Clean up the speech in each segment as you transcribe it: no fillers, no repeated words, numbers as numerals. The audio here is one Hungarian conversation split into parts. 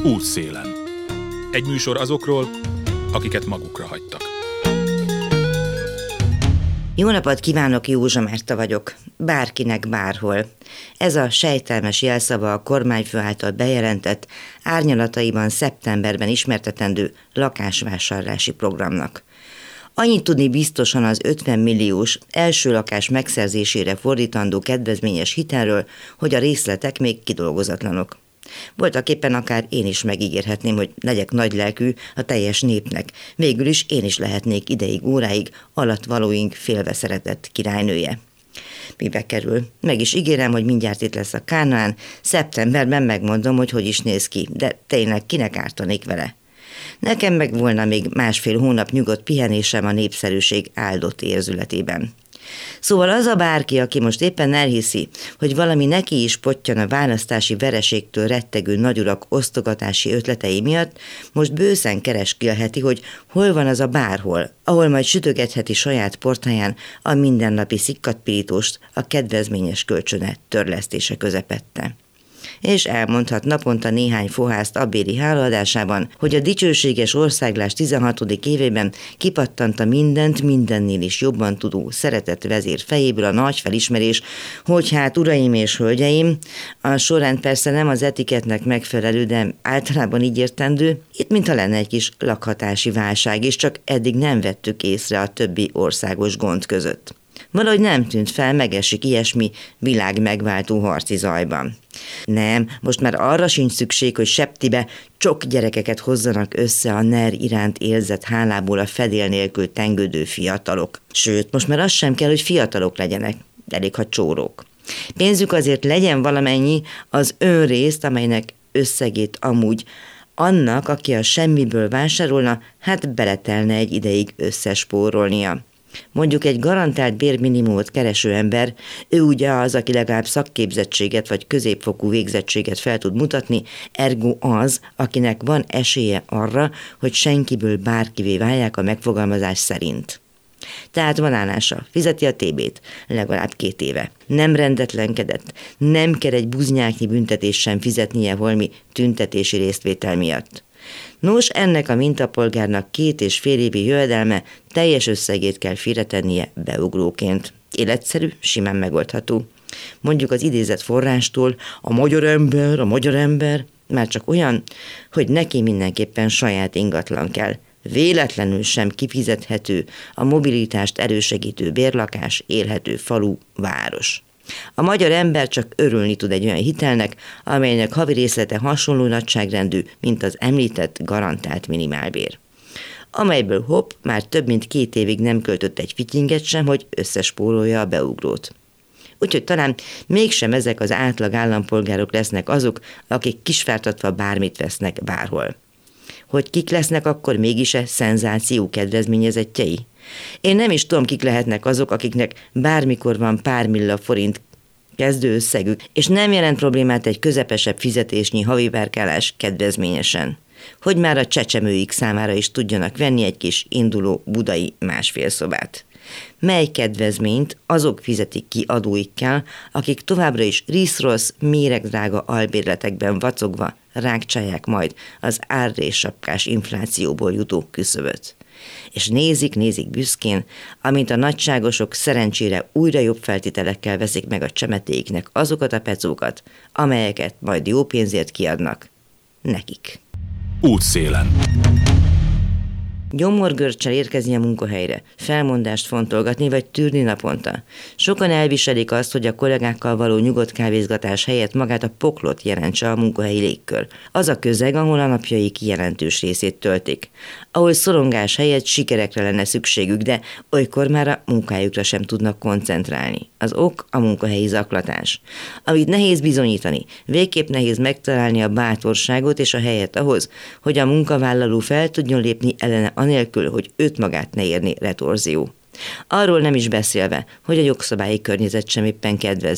Útszélen. Egy műsor azokról, akiket magukra hagytak. Jó napot kívánok, Józsa Márta vagyok. Bárkinek bárhol. Ez a sejtelmes jelszava a kormányfő által bejelentett, árnyalataiban szeptemberben ismertetendő lakásvásárlási programnak. Annyit tudni biztosan az 50 milliós első lakás megszerzésére fordítandó kedvezményes hitelről, hogy a részletek még kidolgozatlanok. Voltaképpen akár én is megígérhetném, hogy legyek nagylelkű a teljes népnek. Végül is én is lehetnék ideig, óráig alatvalóink félve szeretett királynője. Mibe kerül? Meg is ígérem, hogy mindjárt itt lesz a Kánaán, szeptemberben megmondom, hogy is néz ki, de tényleg kinek ártanék vele? Nekem meg volna még másfél hónap nyugodt pihenésem a népszerűség áldott érzületében. Szóval az a bárki, aki most éppen elhiszi, hogy valami neki is pottyan a választási vereségtől rettegő nagyurak osztogatási ötletei miatt, most bőszen kereskélheti, hogy hol van az a bárhol, ahol majd sütögetheti saját portáján a mindennapi szikkatpirítóst a kedvezményes kölcsönet törlesztése közepette. És elmondhat naponta néhány fohászt abbéri hálaadásában, hogy a dicsőséges országlás 16. évében kipattant a mindent mindennél is jobban tudó szeretett vezér fejéből a nagy felismerés, hogy hát uraim és hölgyeim, a sorrend persze nem az etikettnek megfelelő, de általában így értendő, itt mintha lenne egy kis lakhatási válság, és csak eddig nem vettük észre a többi országos gond között. Valahogy nem tűnt fel, megesik ilyesmi világ megváltó harci zajban. Nem, most már arra sincs szükség, hogy septibe csok gyerekeket hozzanak össze a NER iránt érzett hálából a fedél nélkül tengődő fiatalok. Sőt, most már az sem kell, hogy fiatalok legyenek, elég ha csórók. Pénzük azért legyen valamennyi az önrészt, amelynek összegét amúgy annak, aki a semmiből vásárolna, hát beletelne egy ideig összespórolnia. Mondjuk egy garantált bérminimumot kereső ember, ő ugye az, aki legalább szakképzettséget vagy középfokú végzettséget fel tud mutatni, ergo az, akinek van esélye arra, hogy senkiből bárkivé válják a megfogalmazás szerint. Tehát van állása, fizeti a TB-t, legalább 2 éve. Nem rendetlenkedett, nem kell egy buznyáknyi büntetés sem fizetnie holmi tüntetési résztvétel miatt. Nos, ennek a mintapolgárnak 2,5 évi jövedelme teljes összegét kell félretennie beugróként. Életszerű, simán megoldható. Mondjuk az idézett forrástól a magyar ember már csak olyan, hogy neki mindenképpen saját ingatlan kell. Véletlenül sem kifizethető a mobilitást elősegítő bérlakás, élhető falu, város. A magyar ember csak örülni tud egy olyan hitelnek, amelynek havi részlete hasonló nagyságrendű, mint az említett garantált minimálbér. Amelyből hopp, már több mint 2 évig nem költött egy fityinget sem, hogy összespórolja a beugrót. Úgyhogy talán mégsem ezek az átlag állampolgárok lesznek azok, akik kisfertatva bármit vesznek bárhol. Hogy kik lesznek akkor mégis szenzáció kedvezményezettjei? Én nem is tudom, kik lehetnek azok, akiknek bármikor van pár milla forint kezdő összegük, és nem jelent problémát egy közepesebb fizetésnyi havi várkálás kedvezményesen. Hogy már a csecsemőik számára is tudjanak venni egy kis induló budai másfél szobát. Mely kedvezményt azok fizetik ki adóikkel, akik továbbra is riszrossz, méregdrága albérletekben vacogva rákcsálják majd az árréssapkás inflációból jutó küszöböt. És nézik büszkén, amint a nagyságosok szerencsére újra jobb feltételekkel veszik meg a csemetéiknek azokat a pecókat, amelyeket majd jó pénzért kiadnak nekik. Útszélen. Gyomorgörcsel érkezni a munkahelyre, felmondást fontolgatni vagy tűrni naponta. Sokan elviselik azt, hogy a kollégákkal való nyugodt kávézgatás helyett magát a poklot jelentse a munkahelyi légkör. Az a közeg, ahol a napjaik jelentős részét töltik. Ahol szorongás helyett sikerekre lenne szükségük, de olykor már a munkájukra sem tudnak koncentrálni. Az ok a munkahelyi zaklatás. Amit nehéz bizonyítani, végképp nehéz megtalálni a bátorságot és a helyet ahhoz, hogy a munkavállaló fel tudjon lépni ellene anélkül, hogy őt magát ne érni retorzió. Arról nem is beszélve, hogy a jogszabályi környezet sem éppen kedvező.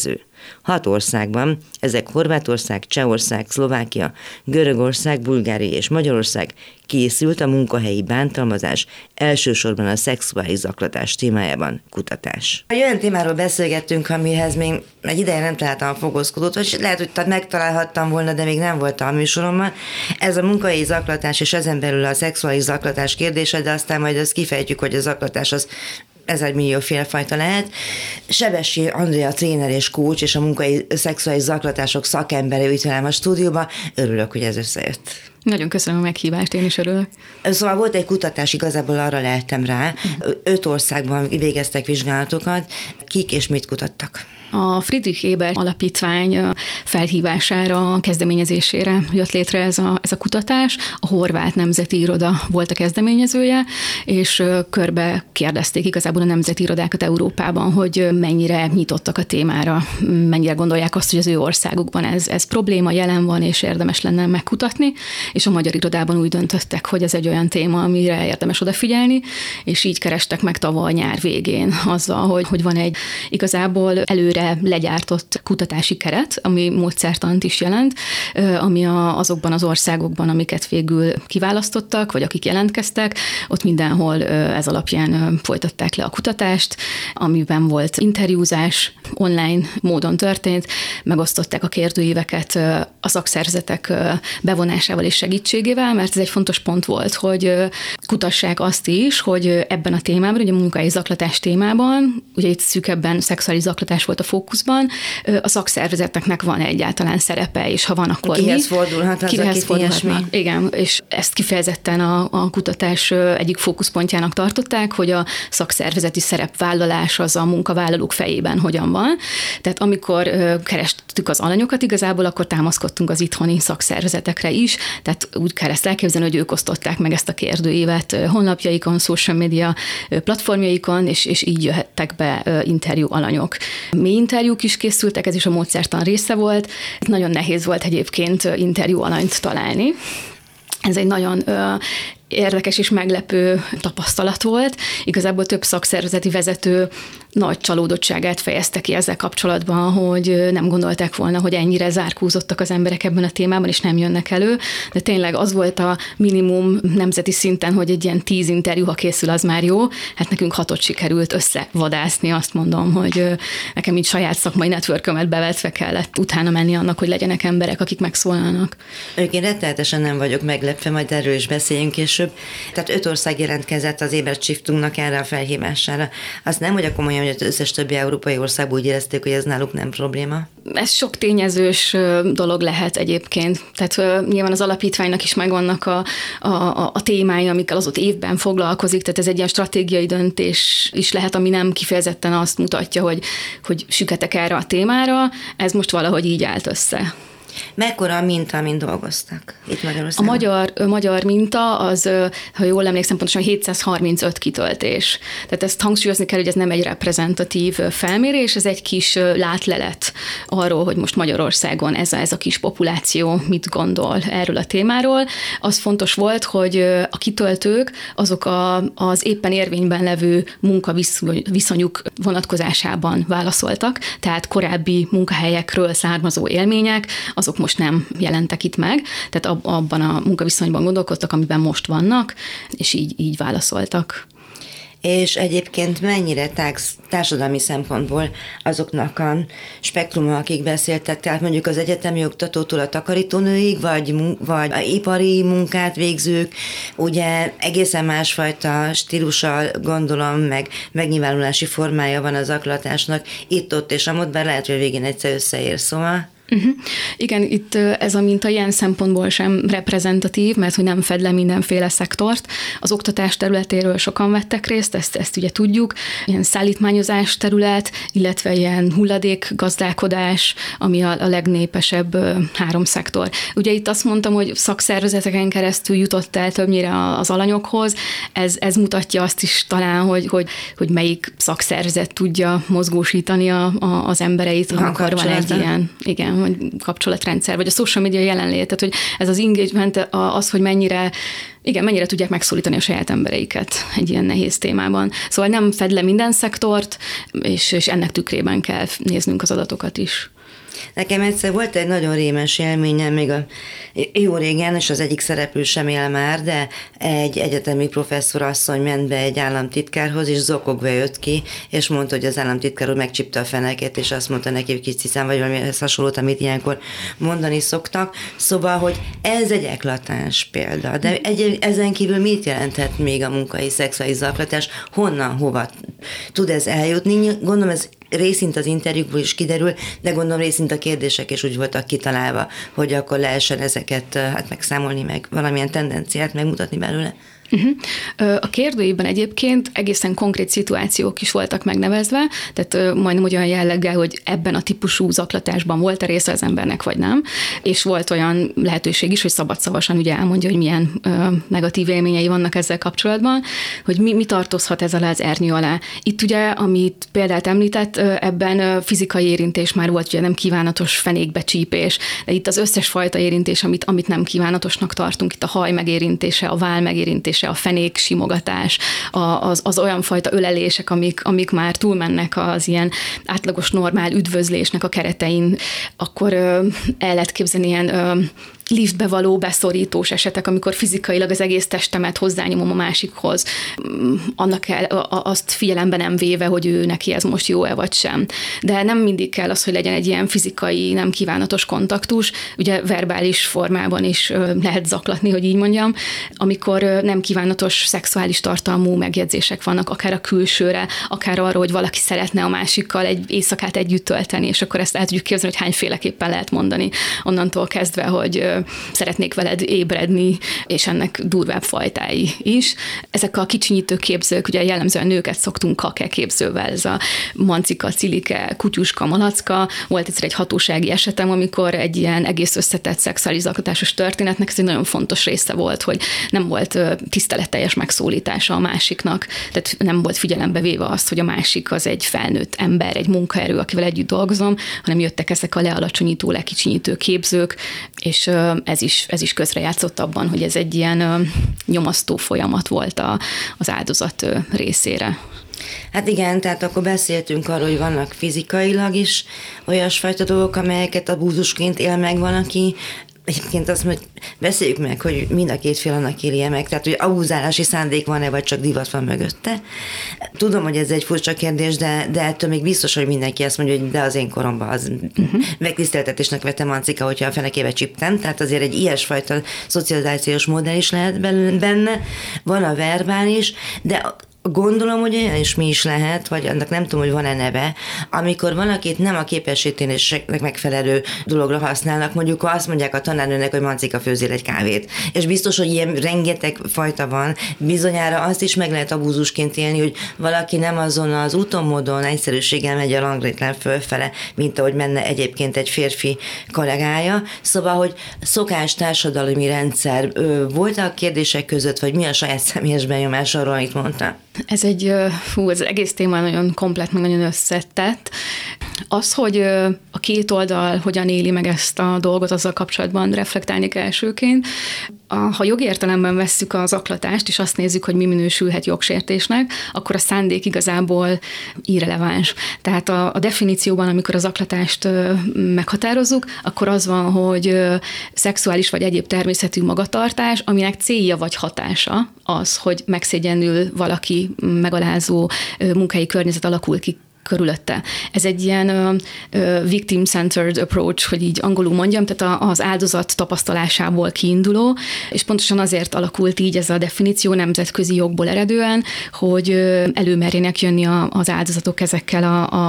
6 országban, ezek Horvátország, Csehország, Szlovákia, Görögország, Bulgária és Magyarország, készült a munkahelyi bántalmazás, elsősorban a szexuális zaklatás témájában kutatás. Olyan témáról beszélgettünk, amihez még egy ideje nem találtam a fogózkodót, vagy lehet, hogy megtalálhattam volna, de még nem volt a műsoromban. Ez a munkahelyi zaklatás, és ezen belül a szexuális zaklatás kérdése, de aztán majd azt kifejtjük, hogy a zaklatás az 1000 millió félfajta lehet. Sebessy Andrea tréner és coach, és a munkai szexuális zaklatások szakembere ült velem a stúdióba. Örülök, hogy ez összejött. Nagyon köszönöm a meghívást, én is örülök. Szóval volt egy kutatás, igazából arra leltem rá. 5 országban végeztek vizsgálatokat. Kik és mit kutattak? A Friedrich Ebert Alapítvány felhívására, kezdeményezésére jött létre ez a kutatás. A Horvát Nemzeti Iroda volt a kezdeményezője, és körbe kérdezték igazából a nemzeti irodákat Európában, hogy mennyire nyitottak a témára, mennyire gondolják azt, hogy az ő országukban ez probléma jelen van, és érdemes lenne megkutatni, és a magyar irodában úgy döntöttek, hogy ez egy olyan téma, amire érdemes odafigyelni, és így kerestek meg tavaly nyár végén azzal, hogy van egy igazából előre legyártott kutatási keret, ami módszertant is jelent, ami azokban az országokban, amiket végül kiválasztottak, vagy akik jelentkeztek, ott mindenhol ez alapján folytatták le a kutatást, amiben volt interjúzás, online módon történt, megosztották a kérdőíveket a szakszervezetek bevonásával és segítségével, mert ez egy fontos pont volt, hogy kutassák azt is, hogy ebben a témában, ugye a munkahelyi zaklatás témában, ugye itt szűkebben szexuális zaklatás volt a fókuszban, a szakszervezeteknek van egyáltalán szerepe, és ha van, akkor kihez fordulhat az, kihez fordulhatnak. Igen, és ezt kifejezetten a kutatás egyik fókuszpontjának tartották, hogy a szakszervezeti szerepvállalás az a munkavállalók fejében hogyan van. Tehát amikor kerestük az alanyokat igazából, akkor támaszkodtunk az itthoni szakszervezetekre is, tehát úgy kell ezt elképzelni, hogy ők osztották meg ezt a kérdőívet honlapjaikon, social media platformjaikon, és így jöhettek be interjú alanyok. Mély interjúk is készültek, ez is a módszertan része volt. Nagyon nehéz volt egyébként interjú alanyt találni. Ez egy nagyon érdekes és meglepő tapasztalat volt. Igazából több szakszervezeti vezető nagy csalódottságát fejezte ki ezzel kapcsolatban, hogy nem gondolták volna, hogy ennyire zárkózottak az emberek ebben a témában, és nem jönnek elő. De tényleg az volt a minimum nemzeti szinten, hogy egy ilyen 10 interjú, ha készül, az már jó. Hát nekünk 6-ot sikerült összevadászni, azt mondom, hogy nekem így saját szakmai networkömet bevetve kellett utána menni annak, hogy legyenek emberek, akik megszólalnak. Én rettenetesen nem vagyok meglepve, majd erről is beszéljünk később. Tehát 5 ország jelentkezett az Ebert Stiftunknak erre a felhívására. Azt nem, hogy komolyan, hogy az összes többi európai ország úgy érezték, hogy ez náluk nem probléma? Ez sok tényezős dolog lehet egyébként. Tehát nyilván az alapítványnak is megvannak a témái, amikkel az ott évben foglalkozik, tehát ez egy ilyen stratégiai döntés is lehet, ami nem kifejezetten azt mutatja, hogy süketek erre a témára, ez most valahogy így állt össze. Mekkora a minta, amin dolgoztak itt Magyarországon? A magyar minta az, ha jól emlékszem, pontosan 735 kitöltés. Tehát ezt hangsúlyozni kell, hogy ez nem egy reprezentatív felmérés, ez egy kis látlelet arról, hogy most Magyarországon ez a kis populáció mit gondol erről a témáról. Az fontos volt, hogy a kitöltők azok az éppen érvényben levő munkaviszonyuk vonatkozásában válaszoltak, tehát korábbi munkahelyekről származó élmények, azok most nem jelentek itt meg, tehát abban a munkaviszonyban gondolkodtak, amiben most vannak, és így válaszoltak. És egyébként mennyire társadalmi szempontból azoknak a spektruma, akik beszéltek, tehát mondjuk az egyetemi oktatótól a takarítónőig, vagy ipari munkát végzők, ugye egészen másfajta stílusa, gondolom, meg megnyilvánulási formája van az zaklatásnak itt-ott és amott, bár lehet, hogy végén egyszer összeér, szóval... Igen, itt ez a minta ilyen szempontból sem reprezentatív, mert hogy nem fed le mindenféle szektort. Az oktatás területéről sokan vettek részt, ezt ugye tudjuk. Ilyen szállítmányozás terület, illetve ilyen hulladékgazdálkodás, ami a legnépesebb 3 szektor. Ugye itt azt mondtam, hogy szakszervezeteken keresztül jutott el többnyire az alanyokhoz. Ez mutatja azt is talán, hogy melyik szakszervezet tudja mozgósítani az embereit, amikor van egy ilyen, igen, vagy kapcsolatrendszer, vagy a social media jelenlét, tehát hogy ez az engagement, az, hogy mennyire tudják megszólítani a saját embereiket egy ilyen nehéz témában. Szóval nem fed le minden szektort, és ennek tükrében kell néznünk az adatokat is. Nekem egyszer volt egy nagyon rémes élményem, még a jó régen, és az egyik szereplő sem él már, de egy egyetemi professzor asszony ment be egy államtitkárhoz, és zokogva jött ki, és mondta, hogy az államtitkár úr megcsípte a feneket, és azt mondta neki, hogy kis cicám, vagy valami hasonlót, amit ilyenkor mondani szoktak. Szóval, hogy ez egy eklatáns példa. De ezen kívül mit jelenthet még a munkai szexuális zaklatás? Honnan, hova tud ez eljutni? Gondolom, ez részint az interjúkból is kiderül, de gondolom részint a kérdések is úgy voltak kitalálva, hogy akkor lehessen ezeket megszámolni, meg valamilyen tendenciát megmutatni belőle. A kérdőjében egyébként egészen konkrét szituációk is voltak megnevezve, tehát majdnem olyan jelleggel, hogy ebben a típusú zaklatásban volt-e része az embernek, vagy nem, és volt olyan lehetőség is, hogy szabadszavasan ugye elmondja, hogy milyen negatív élményei vannak ezzel kapcsolatban, hogy mi tartozhat ez alá az ernyő alá. Itt ugye, amit példát említett, ebben fizikai érintés már volt, ugye nem kívánatos fenékbecsípés, de itt az összes fajta érintés, amit nem kívánatosnak tartunk, itt a haj megérintése, a váll megérintése, a fenék simogatás, az olyan fajta ölelések, amik már túlmennek az ilyen átlagos normál üdvözlésnek a keretein, akkor el lehet képzelni ilyen liftbe való beszorítós esetek, amikor fizikailag az egész testemet hozzányomom a másikhoz, annak azt figyelembe nem véve, hogy ő neki ez most jó-e vagy sem. De nem mindig kell az, hogy legyen egy ilyen fizikai, nem kívánatos kontaktus, ugye verbális formában is lehet zaklatni, hogy így mondjam, amikor nem kívánatos szexuális tartalmú megjegyzések vannak, akár a külsőre, akár arról, hogy valaki szeretne a másikkal egy éjszakát együtt tölteni, és akkor ezt el tudjuk képzelni, hogy hányféleképpen lehet mondani, onnantól kezdve, hogy szeretnék veled ébredni, és ennek durvább fajtái is. Ezek a kicsinyítő képzők, ugye jellemzően nőket szoktunk kake képzővel, ez a mancika, cilike, kutyuska, malacka. Volt egyszer egy hatósági esetem, amikor egy ilyen egész összetett szexuális zaklatásos történetnek ez egy nagyon fontos része volt, hogy nem volt tiszteletteljes megszólítása a másiknak, tehát nem volt figyelembe véve azt, hogy a másik az egy felnőtt ember, egy munkaerő, akivel együtt dolgozom, hanem jöttek ezek a lealacsonyító, lekicsinyítő képzők, és ez is közrejátszott abban, hogy ez egy ilyen nyomasztó folyamat volt az áldozat részére. Hát igen, tehát akkor beszéltünk arról, hogy vannak fizikailag is olyasfajta dolgok, amelyeket abúzusként él meg van, aki egyébként azt mondja, hogy beszéljük meg, hogy mind a két fél annak élje meg, tehát hogy abúzálási szándék van-e, vagy csak divat van mögötte. Tudom, hogy ez egy furcsa kérdés, de ettől még biztos, hogy mindenki azt mondja, hogy de az én koromban az megtiszteltetésnek vettem mancika, hogyha a fenekébe csiptem, tehát azért egy ilyesfajta szocializációs modell is lehet benne, van a verbális, de gondolom, hogy olyan is mi is lehet, vagy annak nem tudom, hogy van-e neve, amikor valakit nem a képességtérésnek megfelelő dologra használnak, mondjuk azt mondják a tanárnőnek, hogy mancika, főzzél egy kávét. És biztos, hogy ilyen rengeteg fajta van, bizonyára azt is meg lehet abúzusként élni, hogy valaki nem azon az úton, módon egyszerűséggel megy a langrétlán fölfele, mint ahogy menne egyébként egy férfi kollégája. Szóval, hogy szokás, társadalmi rendszer volt a kérdések között, vagy mi a saját személyes benyomás arról, amit mondta? Ez az egész téma nagyon komplett, meg nagyon összetett. Az, hogy a két oldal hogyan éli meg ezt a dolgot, azzal kapcsolatban reflektálnék elsőként. Ha jogi értelemben vesszük a zaklatást, és azt nézzük, hogy mi minősülhet jogsértésnek, akkor a szándék igazából irreleváns. Tehát a definícióban, amikor a zaklatást meghatározzuk, akkor az van, hogy szexuális vagy egyéb természetű magatartás, aminek célja vagy hatása az, hogy megszégyenül valaki, megalázó munkahelyi környezet alakul ki körülötte. Ez egy ilyen victim-centered approach, hogy így angolul mondjam, tehát az áldozat tapasztalásából kiinduló, és pontosan azért alakult így ez a definíció nemzetközi jogból eredően, hogy előmerjenek jönni az áldozatok ezekkel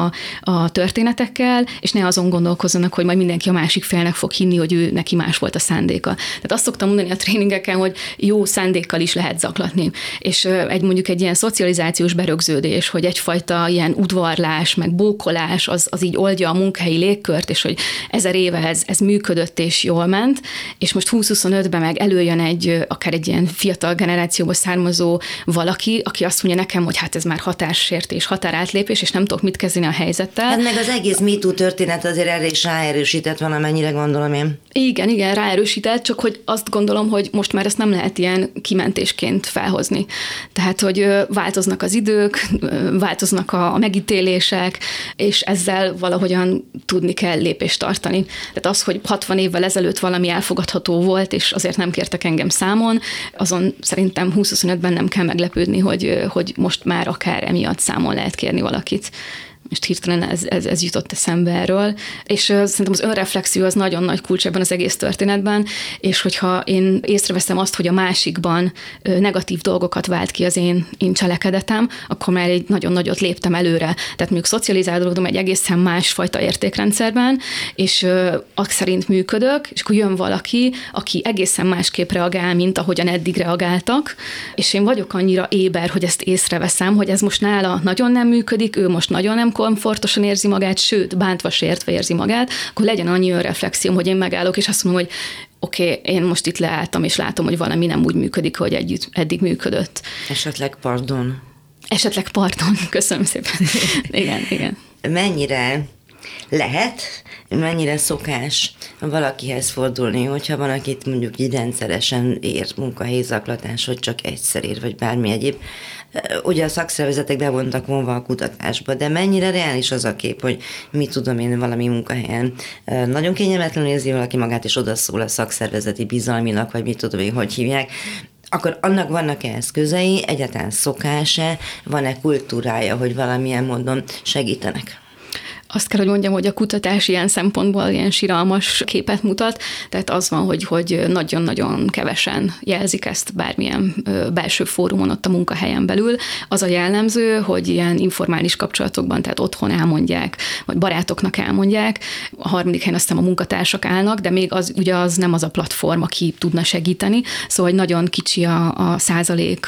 a történetekkel, és ne azon gondolkozzanak, hogy majd mindenki a másik félnek fog hinni, hogy ő neki más volt a szándéka. Tehát azt szoktam mondani a tréningeken, hogy jó szándékkal is lehet zaklatni. És mondjuk egy ilyen szocializációs berögződés, hogy egyfajta ilyen udvarlás, meg bókolás, az így oldja a munkahelyi légkört, és hogy 1000 éve ez működött és jól ment, és most 2025-ben meg előjön akár egy ilyen fiatal generációból származó valaki, aki azt mondja nekem, hogy hát ez már határsértés, határátlépés, és nem tudok mit kezdeni a helyzettel. Hát meg az egész MeToo történet azért erre is ráerősített van, amennyire gondolom én. Igen, ráerősített, csak hogy azt gondolom, hogy most már ezt nem lehet ilyen kimentésként felhozni. Tehát, hogy változnak az idők, változnak a megítélések, visszaélések, és ezzel valahogyan tudni kell lépést tartani. Tehát az, hogy 60 évvel ezelőtt valami elfogadható volt, és azért nem kértek engem számon, azon szerintem 2025-ben nem kell meglepődni, hogy most már akár emiatt számon lehet kérni valakit. Most hirtelen ez jutott eszembe erről, és szerintem az önreflexió az nagyon nagy kulcs ebben az egész történetben, és hogyha én észreveszem azt, hogy a másikban negatív dolgokat vált ki az én cselekedetem, akkor már egy nagyon nagyot léptem előre. Tehát mondjuk szocializálódom egy egészen másfajta értékrendszerben, és azt szerint működök, és akkor jön valaki, aki egészen másképp reagál, mint ahogyan eddig reagáltak, és én vagyok annyira éber, hogy ezt észreveszem, hogy ez most nála nagyon nem működik, ő most nagyon nem komfortosan érzi magát, sőt, bántva, sértve érzi magát, akkor legyen annyi önreflexióm, hogy én megállok, és azt mondom, hogy oké, én most itt leálltam, és látom, hogy valami nem úgy működik, hogy eddig működött. Esetleg pardon. Köszönöm szépen. Igen. Mennyire lehet, mennyire szokás valakihez fordulni, hogyha van, akit mondjuk így rendszeresen ér munkahelyi zaklatás, vagy csak egyszer ér, vagy bármi egyéb. Ugye a szakszervezetek be voltak vonva a kutatásba, de mennyire reális az a kép, hogy mit tudom én valami munkahelyen nagyon kényelmetlenül érzi valaki magát, és odaszól a szakszervezeti bizalminak, vagy mit tudom én, hogy hívják, akkor annak vannak-e eszközei, egyáltalán szokása, van-e kultúrája, hogy valamilyen módon segítenek? Azt kell, hogy mondjam, hogy a kutatás ilyen szempontból ilyen siralmas képet mutat, tehát az van, hogy nagyon-nagyon kevesen jelzik ezt bármilyen belső fórumon ott a munkahelyen belül. Az a jellemző, hogy ilyen informális kapcsolatokban, tehát otthon elmondják, vagy barátoknak elmondják, a harmadik helyen aztán a munkatársak állnak, de még az nem az a platform, aki tudna segíteni, szóval nagyon kicsi a százalék,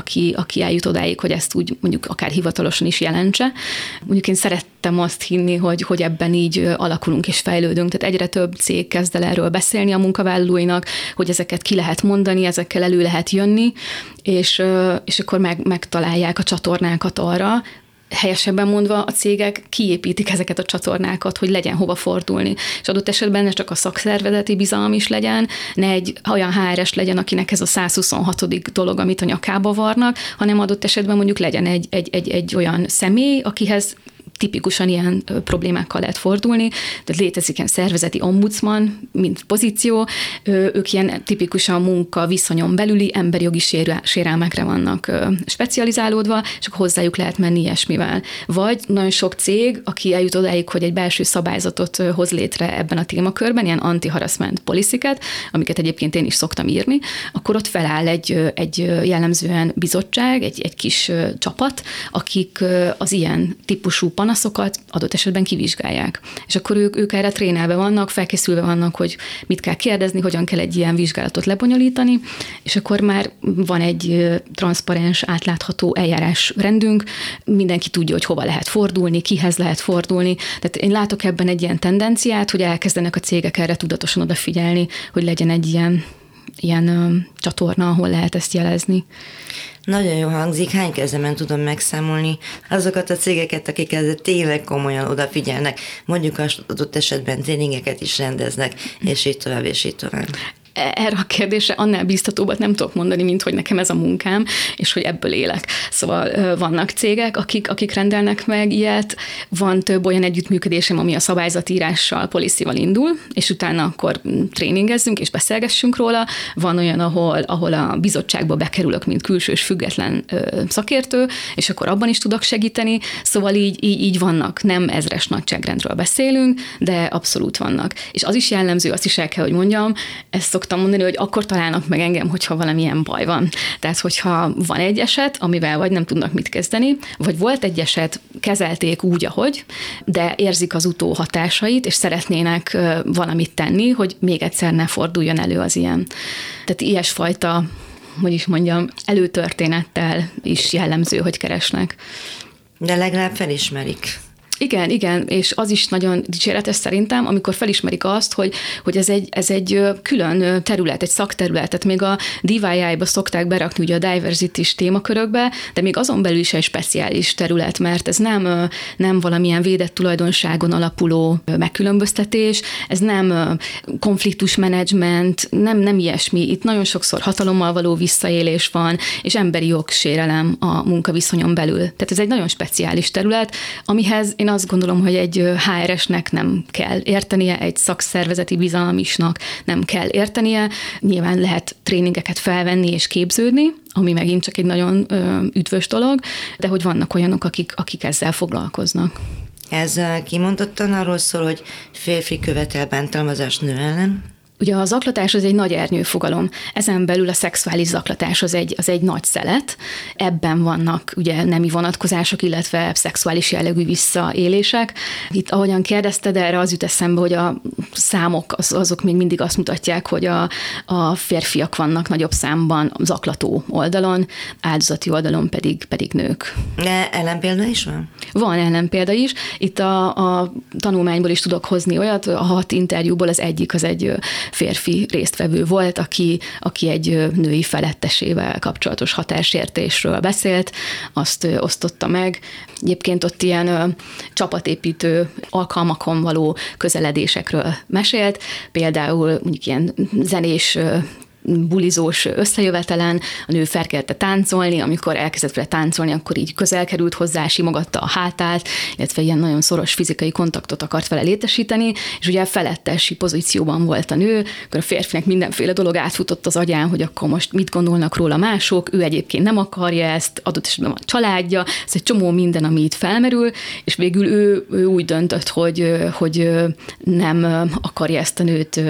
aki eljut odáig, hogy ezt úgy mondjuk akár hivatalosan is jelentse. Mondjuk én szerettem azt hinni, hogy ebben így alakulunk és fejlődünk. Tehát egyre több cég kezd el erről beszélni a munkavállalóinak, hogy ezeket ki lehet mondani, ezekkel elő lehet jönni, és akkor megtalálják a csatornákat arra, helyesebben mondva a cégek kiépítik ezeket a csatornákat, hogy legyen hova fordulni. És adott esetben ne csak a szakszervezeti bizalom is legyen, ne egy olyan HRS legyen, akinek ez a 126. dolog, amit a nyakába varnak, hanem adott esetben mondjuk legyen egy olyan személy, akihez tipikusan ilyen problémákkal lehet fordulni, tehát létezik ilyen szervezeti ombudsman, mint pozíció, ők ilyen tipikusan munka viszonyon belüli emberi jogi sérelmekre vannak specializálódva, és akkor hozzájuk lehet menni ilyesmivel. Vagy nagyon sok cég, aki eljut odáig, hogy egy belső szabályzatot hoz létre ebben a témakörben, ilyen anti-harassment policy-ket, amiket egyébként én is szoktam írni, akkor ott feláll egy jellemzően bizottság, egy kis csapat, akik az ilyen típusú panaszokat adott esetben kivizsgálják. És akkor ők erre trénelve vannak, felkészülve vannak, hogy mit kell kérdezni, hogyan kell egy ilyen vizsgálatot lebonyolítani, és akkor már van egy transzparens, átlátható eljárásrendünk, mindenki tudja, hogy hova lehet fordulni, kihez lehet fordulni. Tehát én látok ebben egy ilyen tendenciát, hogy elkezdenek a cégek erre tudatosan odafigyelni, hogy legyen egy ilyen csatorna, ahol lehet ezt jelezni. Nagyon jó hangzik, hány kezemen tudom megszámolni azokat a cégeket, akik ezzel tényleg komolyan odafigyelnek, mondjuk az adott esetben tréningeket is rendeznek, és így tovább, és így tovább. Erre a kérdésre annál biztatóbbat nem tudok mondani, mint hogy nekem ez a munkám, és hogy ebből élek. Szóval vannak cégek, akik rendelnek meg ilyet, van több olyan együttműködésem, ami a szabályzatírással, policyval indul, és utána akkor tréningezzünk és beszélgessünk róla. Van olyan, ahol a bizottságba bekerülök, mint külsős független szakértő, és akkor abban is tudok segíteni. Szóval így vannak. Nem ezres nagyságrendről beszélünk, de abszolút vannak. És az is jellemző, azt is el kell, hogy mondjam, ezt szoktam mondani, hogy akkor találnak meg engem, hogyha valamilyen baj van. Tehát, hogyha van egy eset, amivel vagy nem tudnak mit kezdeni, vagy volt egy eset, kezelték úgy, ahogy, de érzik az utóhatásait, és szeretnének valamit tenni, hogy még egyszer ne forduljon elő az ilyen. Tehát ilyesfajta, hogy is mondjam, előtörténettel is jellemző, hogy keresnek. De legalább felismerik. Igen, és az is nagyon dicséretes szerintem, amikor felismerik azt, hogy ez egy külön terület, egy szakterület, tehát még a DIY-ba szokták berakni ugye a diversity-s témakörökbe, de még azon belül is egy speciális terület, mert ez nem valamilyen védett tulajdonságon alapuló megkülönböztetés, ez nem konfliktusmenedzsment, nem ilyesmi. Itt nagyon sokszor hatalommal való visszaélés van, és emberi jogsérelem a munkaviszonyon belül. Tehát ez egy nagyon speciális terület, amihez én azt gondolom, hogy egy HRS-nek nem kell értenie, egy szakszervezeti bizalmisnak nem kell értenie. Nyilván lehet tréningeket felvenni és képződni, ami megint csak egy nagyon üdvös dolog, de hogy vannak olyanok, akik ezzel foglalkoznak. Ez kimondottan arról szól, hogy férfi követel bántalmazást nő ellen? Ugye a zaklatás az egy nagy ernyő fogalom. Ezen belül a szexuális zaklatás az egy nagy szelet. Ebben vannak ugye nemi vonatkozások, illetve szexuális jellegű visszaélések. Itt ahogyan kérdezted, erre az jut eszembe, hogy a számok azok még mindig azt mutatják, hogy a férfiak vannak nagyobb számban zaklató oldalon, áldozati oldalon pedig nők. De ellenpélda is van? Van ellenpélda is. Itt a tanulmányból is tudok hozni olyat, a 6 interjúból az egyik az egy férfi résztvevő volt, aki egy női felettesével kapcsolatos határsértésről beszélt, azt osztotta meg. Egyébként ott ilyen csapatépítő alkalmakon való közeledésekről mesélt, például mondjuk ilyen zenés bulizós összejövetelen, a nő felkérte táncolni, amikor elkezdett vele táncolni, akkor így közel került hozzá, simogatta a hátát, illetve ilyen nagyon szoros fizikai kontaktot akart vele létesíteni, és ugye felettesi pozícióban volt a nő, akkor a férfinek mindenféle dolog átfutott az agyán, hogy akkor most mit gondolnak róla mások, ő egyébként nem akarja ezt, adott esetben a családja, ez egy csomó minden, ami itt felmerül, és végül ő úgy döntött, hogy nem akarja ezt a nőt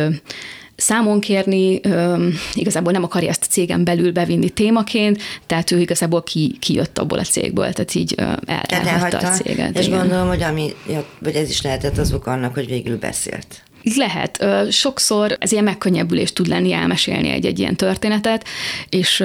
számon kérni, igazából nem akarja ezt a cégen belül bevinni témaként, tehát ő igazából kijött abból a cégből, tehát így elhagyta a céget. És igen. Gondolom, hogy ez is lehetett az oka annak, hogy végül beszélt. Lehet. Sokszor ez ilyen megkönnyebbülés tud lenni elmesélni egy ilyen történetet, és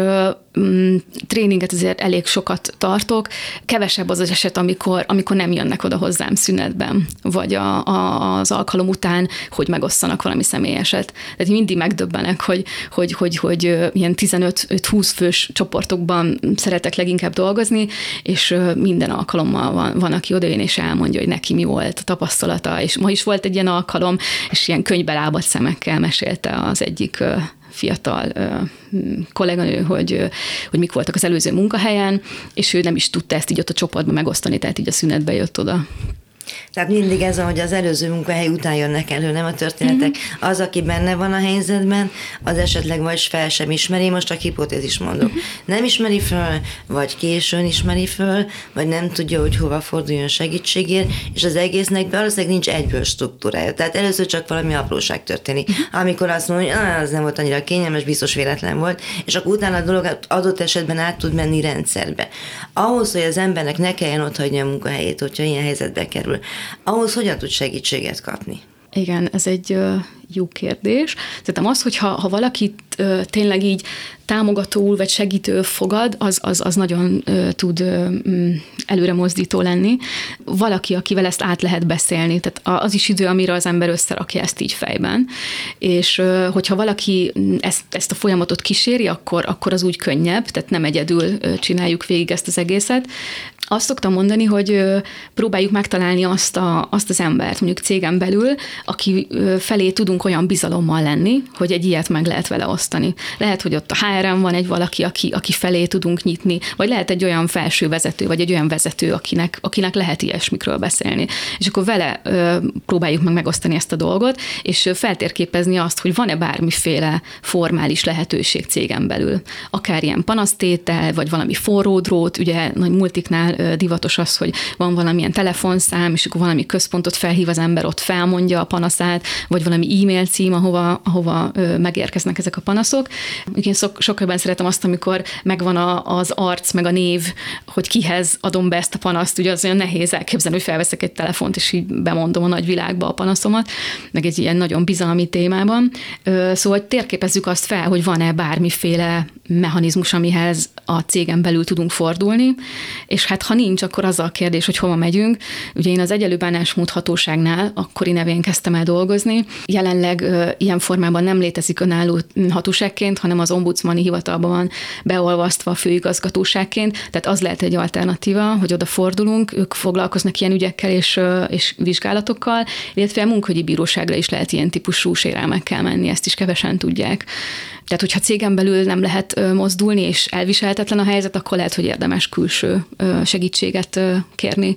tréninget azért elég sokat tartok. Kevesebb az eset, amikor nem jönnek oda hozzám szünetben, vagy az alkalom után, hogy megosszanak valami személyeset. Tehát mindig megdöbbenek, hogy ilyen 15-20 fős csoportokban szeretek leginkább dolgozni, és minden alkalommal van, aki odajön és elmondja, hogy neki mi volt a tapasztalata, és ma is volt egy ilyen alkalom, és ilyen könyvbe lábadt szemekkel mesélte az egyik fiatal kolléganő, hogy mik voltak az előző munkahelyen, és ő nem is tudta ezt így ott a csoportban megosztani, tehát így a szünetbe jött oda. Tehát mindig ez, hogy az előző munkahely után jönnek elő, nem a történetek. Az, aki benne van a helyzetben, az esetleg vagy fel sem ismeri, most csak hipotézis mondok. Nem ismeri föl, vagy későn ismeri föl, vagy nem tudja, hogy hova forduljon segítségért, és az egésznek valószínűleg nincs egyből struktúrája. Tehát először csak valami apróság történik. Amikor azt mondja, hogy az nem volt annyira kényelmes, biztos véletlen volt, és akkor utána a dolog adott esetben át tud menni rendszerbe. Ahhoz, hogy az embernek ne kelljen otthagyni a munkahelyét, hogyha ilyen helyzetbe kerül, ahhoz hogyan tud segítséget kapni? Igen, ez egy jó kérdés. Szerintem az, hogyha valakit tényleg így támogatóul vagy segítő fogad, az nagyon tud előre mozdító lenni. Valaki, akivel ezt át lehet beszélni, tehát az is idő, amire az ember összerakja ezt így fejben. És hogyha valaki ezt a folyamatot kíséri, akkor az úgy könnyebb, tehát nem egyedül csináljuk végig ezt az egészet. Azt szoktam mondani, hogy próbáljuk megtalálni azt az embert, mondjuk cégen belül, aki felé tudunk olyan bizalommal lenni, hogy egy ilyet meg lehet vele osztani. Lehet, hogy ott a HR-en van egy valaki, aki felé tudunk nyitni, vagy lehet egy olyan felső vezető, vagy egy olyan vezető, akinek lehet ilyesmikről beszélni. És akkor vele próbáljuk meg megosztani ezt a dolgot, és feltérképezni azt, hogy van-e bármiféle formális lehetőség cégen belül. Akár ilyen panasztétel, vagy valami forró drót, ugye nagy multiknál divatos az, hogy van valamilyen telefonszám, és akkor valami központot felhív az ember, ott felmondja a panaszát, vagy valami e-mail cím, ahova megérkeznek ezek a panaszok. Én sokkal szeretem azt, amikor megvan az arc, meg a név, hogy kihez adom be ezt a panaszt. Ugye az olyan nehéz elképzelni, hogy felveszek egy telefont, és így bemondom a nagyvilágba a panaszomat, meg egy ilyen nagyon bizalmi témában. Szóval térképezzük azt fel, hogy van-e bármiféle mechanizmus, amihez a cégen belül tudunk fordulni, és hát ha nincs, akkor az a kérdés, hogy hova megyünk. Ugye én az Egyenlő Bánásmód Hatóságnál akkori nevén kezdtem el dolgozni. Jelenleg ilyen formában nem létezik önálló hatóságként, hanem az ombudsmani hivatalban van beolvasztva a főigazgatóságként, tehát az lehet egy alternatíva, hogy oda fordulunk, ők foglalkoznak ilyen ügyekkel és vizsgálatokkal, illetve a munkahogyi bíróságra is lehet ilyen típusú sérelmekkel menni, ezt is kevesen tudják. Tehát, hogyha cégen belül nem lehet mozdulni, és elviselhetetlen a helyzet, akkor lehet, hogy érdemes külső segítséget kérni.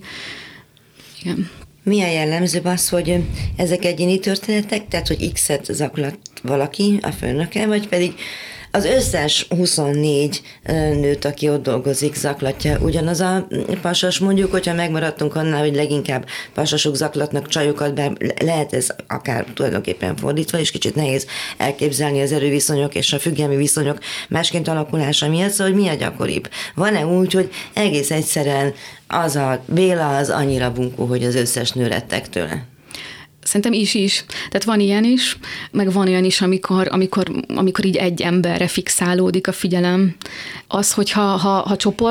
Igen. Milyen jellemzőbb az, hogy ezek egyéni történetek, tehát, hogy X-et zaklat valaki, a főnöke, vagy pedig az összes 24 nőt, aki ott dolgozik, zaklatja ugyanaz a pasas, mondjuk, hogyha megmaradtunk annál, hogy leginkább pasasok zaklatnak csajokat, bár lehet ez akár tulajdonképpen fordítva, és kicsit nehéz elképzelni az erőviszonyok és a függelmi viszonyok másként alakulása miatt, szóval hogy mi a gyakoribb? Van-e úgy, hogy egész egyszerűen az a Béla az annyira bunkó, hogy az összes nő rettek tőle? Szerintem is. Tehát van ilyen is, meg van olyan is, amikor így egy emberre fixálódik a figyelem. Az, hogyha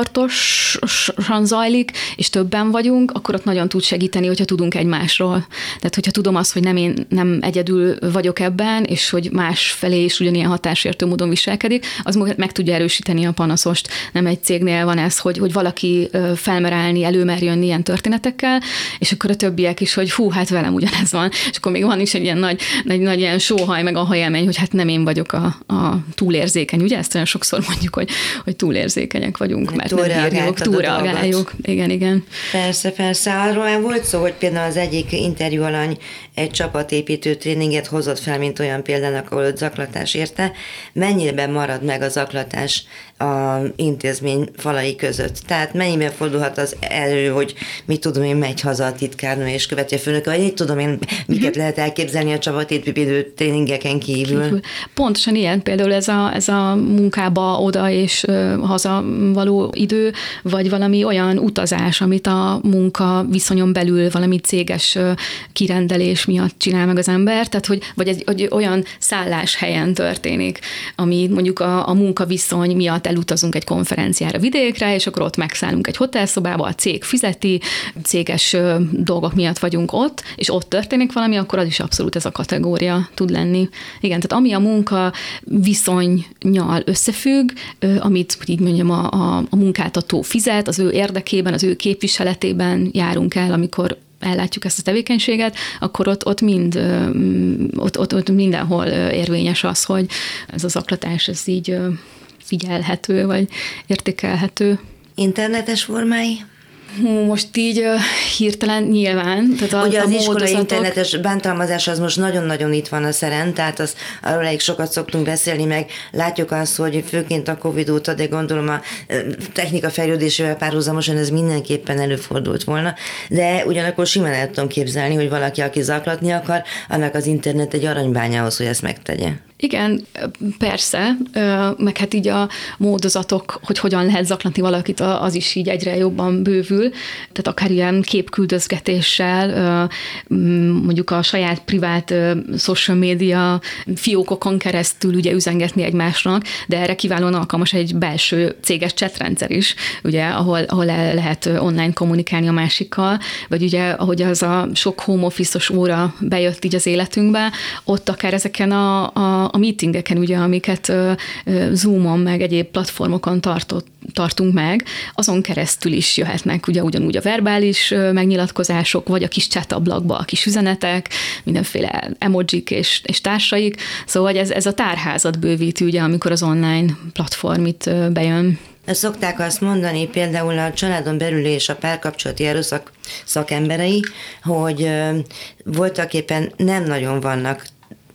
csoportosan zajlik, és többen vagyunk, akkor ott nagyon tud segíteni, hogyha tudunk egymásról. Tehát, hogyha tudom azt, hogy én nem egyedül vagyok ebben, és hogy más felé is ugyanilyen hatásértő módon viselkedik, az meg tudja erősíteni a panaszost. Nem egy cégnél van ez, hogy valaki felmer állni, előmer jönni ilyen történetekkel, és akkor a többiek is, hogy hát velem ugyanez van. És akkor még van is egy ilyen nagy ilyen sóhaj, meg a hajélmény, hogy hát nem én vagyok a túlérzékeny. Ugye ezt olyan sokszor mondjuk, hogy túlérzékenyek vagyunk, mert nem bírjuk, túlreagáljuk. Igen. Persze. Arról volt szó, hogy például az egyik interjú alany egy csapatépítő tréninget hozott fel, mint olyan példának, ahol zaklatás érte. Mennyiben marad meg a zaklatás a intézmény falai között? Tehát mennyiben fordulhat az elő, hogy mit tudom én, megy haza a titkárnő és követi a főnök, vagy tudom én, miket lehet elképzelni a csapatépítő tréningeken kívül? Pontosan ilyen, például ez a munkába oda és haza való idő, vagy valami olyan utazás, amit a munka viszonyon belül valami céges kirendelés miatt csinál meg az ember, tehát vagy egy olyan szálláshelyen történik, ami mondjuk a munkaviszony miatt elutazunk egy konferenciára vidékre, és akkor ott megszállunk egy hotelszobába, a cég fizeti, céges dolgok miatt vagyunk ott, és ott történik valami, akkor az is abszolút ez a kategória tud lenni. Igen, tehát ami a munka viszonynyal összefügg, amit így mondjam a munkáltató fizet, az ő érdekében, az ő képviseletében járunk el, amikor ellátjuk ezt a tevékenységet, akkor ott mindenhol érvényes az, hogy ez a zaklatás, ez így figyelhető, vagy értékelhető. Internetes formái? Most így hirtelen nyilván. Tehát ugye az iskolai internetes bántalmazás az most nagyon-nagyon itt van a szeren, tehát arról elég sokat szoktunk beszélni, meg látjuk azt, hogy főként a Covid óta, de gondolom a technika fejlődésével párhuzamosan ez mindenképpen előfordult volna, de ugyanakkor simán el tudom képzelni, hogy valaki, aki zaklatni akar, annak az internet egy aranybányához, hogy ezt megtegye. Igen, persze, meg hát így a módozatok, hogy hogyan lehet zaklatni valakit, az is így egyre jobban bővül. Tehát akár ilyen képküldözgetéssel, mondjuk a saját privát social media fiókokon keresztül ugye üzengetni egymásnak, de erre kiválóan alkalmas egy belső céges chatrendszer is, ugye, ahol lehet online kommunikálni a másikkal, vagy ugye, ahogy az a sok home office-os óra bejött így az életünkbe, ott akár ezeken a meetingeken, ugye, amiket Zoomon meg egyéb platformokon tartunk meg, azon keresztül is jöhetnek ugye ugyanúgy a verbális megnyilatkozások, vagy a kis chatablakba a kis üzenetek, mindenféle emojik és társaik. Szóval ez a tárházat bővíti, ugye, amikor az online platform itt bejön. Szokták azt mondani például a családon belül és a párkapcsolati erőszak szakemberei, hogy voltaképpen nem nagyon vannak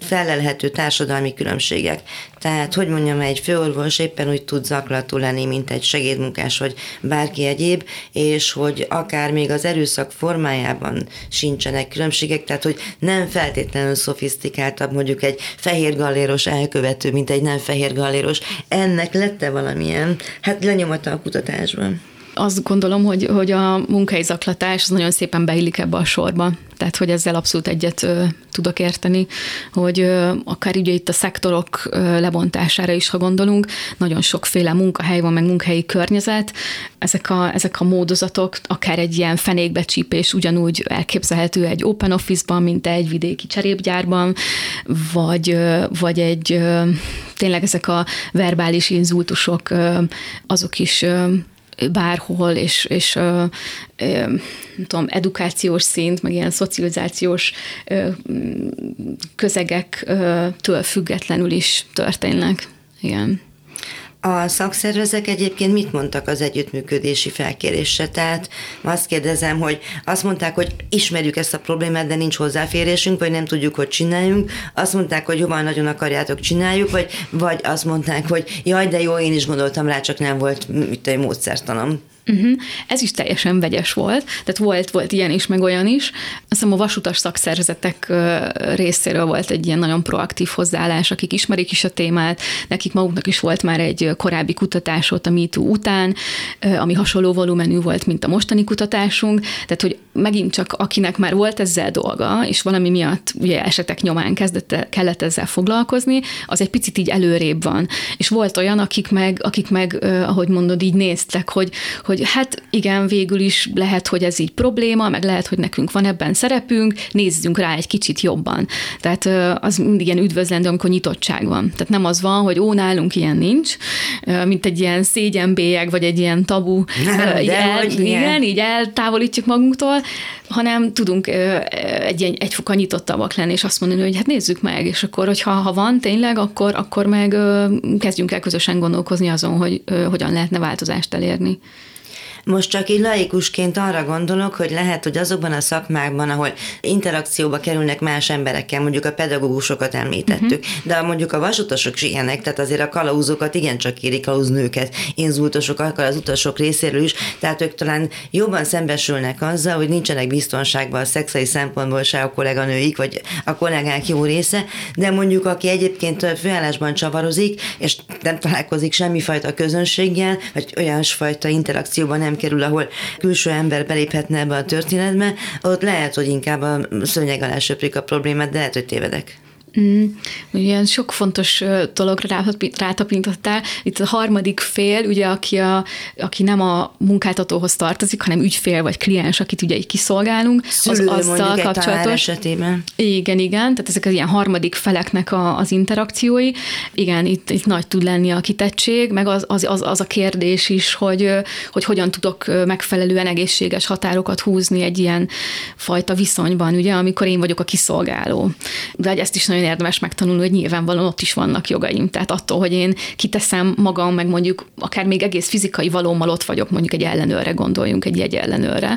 fellelhető társadalmi különbségek. Tehát, hogy mondjam, egy főorvos éppen úgy tud zaklató lenni, mint egy segédmunkás, vagy bárki egyéb, és hogy akár még az erőszak formájában sincsenek különbségek, tehát, hogy nem feltétlenül szofisztikáltabb mondjuk egy fehér galléros elkövető, mint egy nem fehér galléros. Ennek lett-e valamilyen, lenyomata a kutatásban? Azt gondolom, hogy a munkahelyi zaklatás az nagyon szépen beillik ebbe a sorba. Tehát, hogy ezzel abszolút egyet tudok érteni, hogy akár ugye itt a szektorok lebontására is, ha gondolunk, nagyon sokféle munkahely van, meg munkahelyi környezet. Ezek a módozatok, akár egy ilyen fenékbecsípés ugyanúgy elképzelhető egy open office-ban, mint egy vidéki cserépgyárban, vagy egy tényleg ezek a verbális inzultusok, azok is bárhol, és nem tudom, edukációs szint, meg ilyen szocializációs közegektől függetlenül is történnek. Igen. A szakszervezek egyébként mit mondtak az együttműködési felkérésre? Tehát azt kérdezem, hogy azt mondták, hogy ismerjük ezt a problémát, de nincs hozzáférésünk, vagy nem tudjuk, hogy csináljunk. Azt mondták, hogy hova nagyon akarjátok, csináljuk, vagy azt mondták, hogy jaj, de jó, én is gondoltam rá, csak nem volt egy módszertanom. Ez is teljesen vegyes volt, tehát volt ilyen is, meg olyan is. Azt hiszem a vasutas szakszervezetek részéről volt egy ilyen nagyon proaktív hozzáállás, akik ismerik is a témát, nekik maguknak is volt már egy korábbi kutatásot a MeToo után, ami hasonló volumenű volt, mint a mostani kutatásunk, tehát hogy megint csak akinek már volt ezzel dolga, és valami miatt ugye esetek nyomán kellett ezzel foglalkozni, az egy picit így előrébb van. És volt olyan, akik meg ahogy mondod, így néztek, hogy hát igen, végül is lehet, hogy ez így probléma, meg lehet, hogy nekünk van ebben szerepünk, nézzünk rá egy kicsit jobban. Tehát az mindig ilyen üdvözlendő, amikor nyitottság van. Tehát nem az van, hogy nálunk ilyen nincs, mint egy ilyen szégyenbélyeg, vagy egy ilyen tabu, így eltávolítjuk magunktól, hanem tudunk egy fokkal nyitottabbak lenni, és azt mondani, hogy hát nézzük meg, és akkor, hogyha van tényleg, akkor meg kezdjünk el közösen gondolkozni azon, hogy hogyan lehetne változást elérni. Most csak így laikusként arra gondolok, hogy lehet, hogy azokban a szakmákban, ahol interakcióba kerülnek más emberekkel, mondjuk a pedagógusokat említettük, de mondjuk a vasutasok is ilyenek, tehát azért a kalauzókat igencsak kérik, kalauznőket, inzultosokkal az utasok részéről is, tehát ők talán jobban szembesülnek azzal, hogy nincsenek biztonságban a szexuális szempontból se a kolléganőik, vagy a kollégák jó része, de mondjuk aki egyébként főállásban csavarozik, és nem találkozik semmifajta közönséggel, vagy olyasfajta interakcióban nem kerül, ahol külső ember beléphetne ebbe a történetbe, ott lehet, hogy inkább a szőnyeg alá söprik a problémát, de lehet, hogy tévedek. Ilyen sok fontos dologra rátapintottál. Itt a harmadik fél, ugye, aki nem a munkáltatóhoz tartozik, hanem ügyfél vagy kliens, akit ugye így kiszolgálunk, szülő, az azzal kapcsolatos. Esetében. Igen, tehát ezek az ilyen harmadik feleknek az interakciói. Igen, itt nagy tud lenni a kitettség, meg az a kérdés is, hogy hogyan tudok megfelelően egészséges határokat húzni egy ilyen fajta viszonyban, ugye, amikor én vagyok a kiszolgáló. De ezt is nagyon érdemes megtanulni, hogy nyilvánvalóan ott is vannak jogaim. Tehát attól, hogy én kiteszem magam, meg mondjuk akár még egész fizikai valómmal ott vagyok, mondjuk egy ellenőrre gondoljunk, egy jegyellenőrre,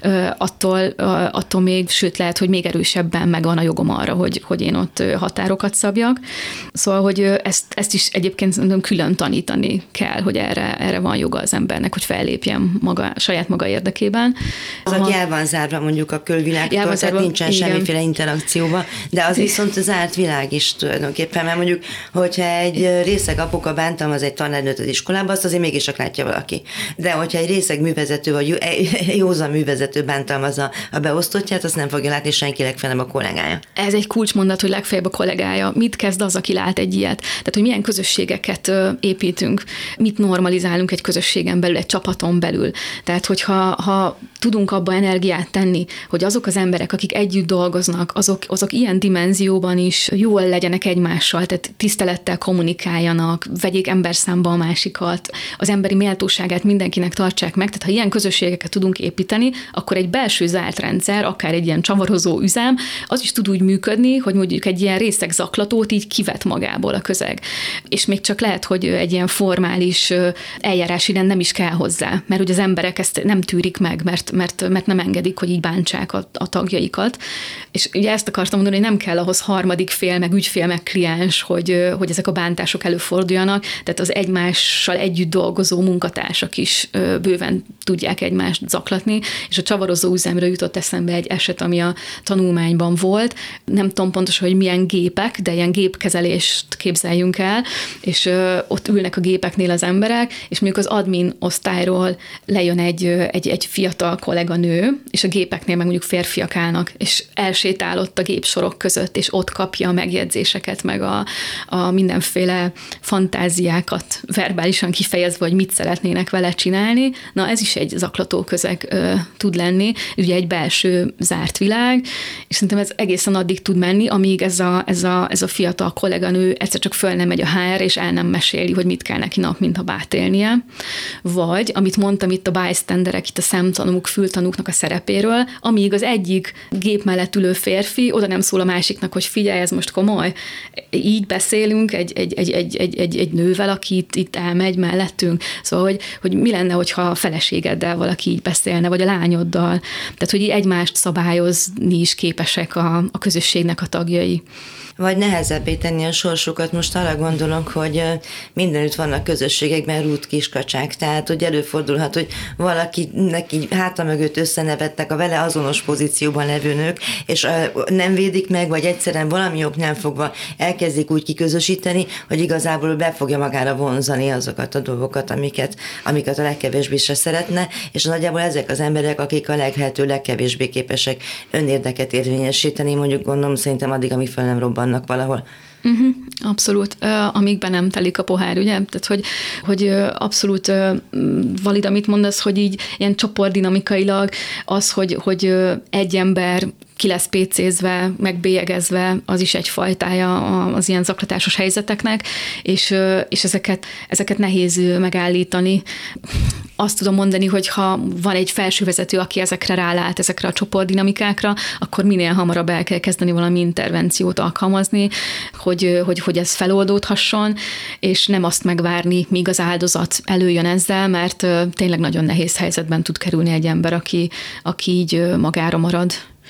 attól még, sőt lehet, hogy még erősebben megvan a jogom arra, hogy én ott határokat szabjak. Szóval, hogy ezt is egyébként külön tanítani kell, hogy erre van joga az embernek, hogy fellépjen saját maga érdekében. Az, aki el van zárva mondjuk a külvilágtól, tehát nincsen semmiféle interakcióba, de az viszont az zárt világ is tulajdonképpen, mert mondjuk, hogyha egy részeg apuka bántalmaz egy tanárnőt az iskolában, azt azért mégis csak látja valaki. De hogyha egy részeg művezető, vagy józan művezető bántalmazza a beosztottját, azt nem fogja látni senki, legfeljebb a kollégája. Ez egy kulcsmondat, hogy legfeljebb a kollégája. Mit kezd az, aki lát egy ilyet? Tehát, hogy milyen közösségeket építünk, mit normalizálunk egy közösségen belül, egy csapaton belül. Tehát, hogyha tudunk abba energiát tenni, hogy azok az emberek, akik együtt dolgoznak, azok ilyen dimenzióban is jól legyenek egymással, tehát tisztelettel kommunikáljanak, vegyék emberszámba a másikat, az emberi méltóságát mindenkinek tartsák meg, tehát ha ilyen közösségeket tudunk építeni, akkor egy belső zárt rendszer, akár egy ilyen csavarozó üzem, az is tud úgy működni, hogy mondjuk egy ilyen részegzaklatót így kivet magából a közeg. És még csak lehet, hogy egy ilyen formális eljárási rend nem is kell hozzá, mert hogy az emberek ezt nem tűrik meg, mert nem engedik, hogy így bántsák a tagjaikat. És ugye ezt akartam mondani, hogy nem kell ahhoz harmadik fél, meg ügyfél, meg kliens, hogy ezek a bántások előforduljanak, tehát az egymással együtt dolgozó munkatársak is bőven tudják egymást zaklatni, és a csavarozó üzemről jutott eszembe egy eset, ami a tanulmányban volt. Nem tudom pontosan, hogy milyen gépek, de ilyen gépkezelést képzeljünk el, és ott ülnek a gépeknél az emberek, és mondjuk az admin osztályról lejön egy fiatal kolléganő, és a gépeknél meg mondjuk férfiak állnak, és elsétál ott a gépsorok között, és ott kapja a megjegyzéseket, meg a mindenféle fantáziákat verbálisan kifejezve, hogy mit szeretnének vele csinálni. Na, ez is egy zaklató közeg tud lenni, ugye egy belső zárt világ, és szerintem ez egészen addig tud menni, amíg ez a fiatal kolléganő egyszer csak föl nem megy a HR, és el nem meséli, hogy mit kell neki nap, mint ha átélnie. Vagy, amit mondtam itt a bystanderek, itt a szemtanúk, fültanúknak a szerepéről, amíg az egyik gép mellett ülő férfi oda nem szól a másiknak, hogy figyelj, ez most komoly. Így beszélünk egy nővel, aki itt elmegy mellettünk. Szóval, hogy mi lenne, hogyha a feleségeddel valaki így beszélne, vagy a lányoddal. Tehát, hogy így egymást szabályozni is képesek a közösségnek a tagjai. Vagy nehezebbé tenni a sorsukat. Most arra gondolok, hogy mindenütt vannak közösségekben rút kiskacsák, tehát hogy előfordulhat, hogy valakinek így háta mögött összenevettek a vele azonos pozícióban levő nők, és nem védik meg, vagy egyszerűen valami oknál fogva elkezdik úgy kiközösíteni, hogy igazából be fogja magára vonzani azokat a dolgokat, amiket a legkevésbé se szeretne, és nagyjából ezek az emberek, akik a legkevésbé képesek önérdeket érvényesíteni, mondjuk gondolom szerintem addig, amíg fel nem robbannak valahol. Abszolút, amíg be nem telik a pohár, ugye? Tehát, hogy abszolút valid, amit mondasz, hogy így ilyen csoportdinamikailag az, hogy egy ember ki lesz pécézve, megbélyegezve, az is egy fajtája az ilyen zaklatásos helyzeteknek, és ezeket nehéz megállítani. Azt tudom mondani, hogy ha van egy felsővezető, aki ezekre rálát, ezekre a csoportdinamikákra, akkor minél hamarabb el kell kezdeni valami intervenciót alkalmazni, hogy ez feloldódhasson, és nem azt megvárni, míg az áldozat előjön ezzel, mert tényleg nagyon nehéz helyzetben tud kerülni egy ember, aki így magára marad.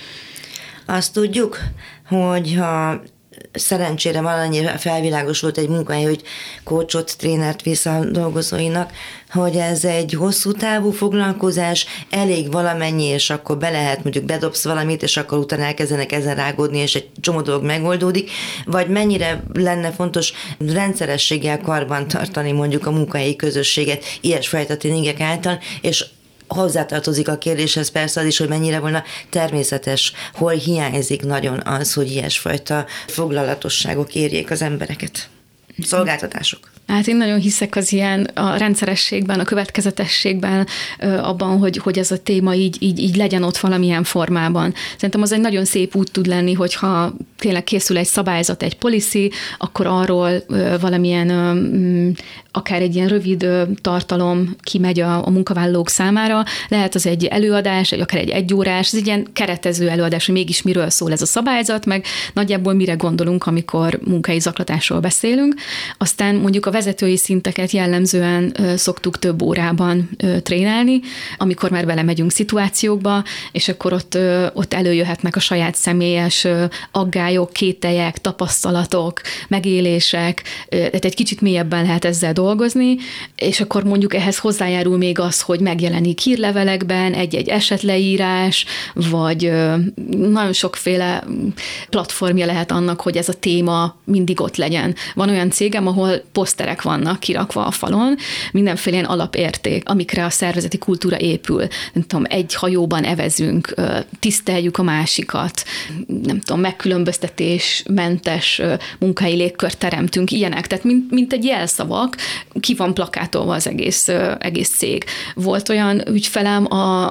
Azt tudjuk, hogyha szerencsére valannyira felvilágosult egy munkahely, hogy coachot, trénert visz a dolgozóinak, hogy ez egy hosszú távú foglalkozás, elég valamennyi, és akkor be lehet, mondjuk bedobsz valamit, és akkor utána elkezdenek ezen rágódni, és egy csomó dolog megoldódik, vagy mennyire lenne fontos rendszerességgel karban tartani mondjuk a munkahelyi közösséget ilyesfajta tréningek által, és hozzátartozik a kérdéshez persze az is, hogy mennyire volna természetes, hol hiányzik nagyon az, hogy ilyesfajta foglalatosságok érjék az embereket. Szolgáltatások. Hát én nagyon hiszek az ilyen a rendszerességben, a következetességben, abban, hogy ez a téma így legyen ott valamilyen formában. Szerintem az egy nagyon szép út tud lenni, hogyha tényleg készül egy szabályzat, egy policy, akkor arról valamilyen akár egy ilyen rövid tartalom kimegy a munkavállalók számára. Lehet az egy előadás, akár egy egyórás, ez egy ilyen keretező előadás, hogy mégis miről szól ez a szabályzat, meg nagyjából mire gondolunk, amikor munkai zaklatásról beszélünk. Aztán mondjuk a vezetői szinteket jellemzően szoktuk több órában trénálni, amikor már belemegyünk szituációkba, és akkor ott előjöhetnek a saját személyes aggályok, kételyek, tapasztalatok, megélések, tehát egy kicsit mélyebben lehet ezzel dolgozni, és akkor mondjuk ehhez hozzájárul még az, hogy megjelenik hírlevelekben egy-egy esetleírás, vagy nagyon sokféle platformja lehet annak, hogy ez a téma mindig ott legyen. Van olyan cégem, ahol poszterek vannak kirakva a falon, mindenféle ilyen alapérték, amikre a szervezeti kultúra épül. Nem tudom, egy hajóban evezünk, tiszteljük a másikat, nem tudom, megkülönböztetésmentes munkahelyi légkört teremtünk, ilyenek. Tehát mint egy jelszavak, ki van plakátolva az egész cég. Volt olyan ügyfelem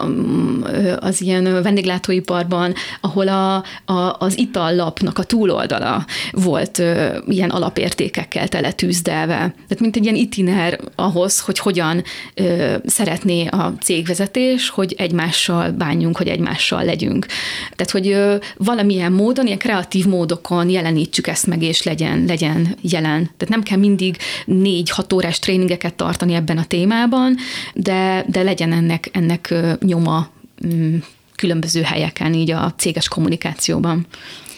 az ilyen vendéglátóiparban, ahol az itallapnak a túloldala volt ilyen alapértékekkel teletűzdelve. Tehát mint egy ilyen itiner ahhoz, hogy hogyan szeretné a cégvezetés, hogy egymással bánjunk, hogy egymással legyünk. Tehát, hogy valamilyen módon, ilyen kreatív módokon jelenítsük ezt meg, és legyen jelen. Tehát nem kell mindig 4-6 órás tréningeket tartani ebben a témában, de legyen ennek nyoma különböző helyeken, így a céges kommunikációban.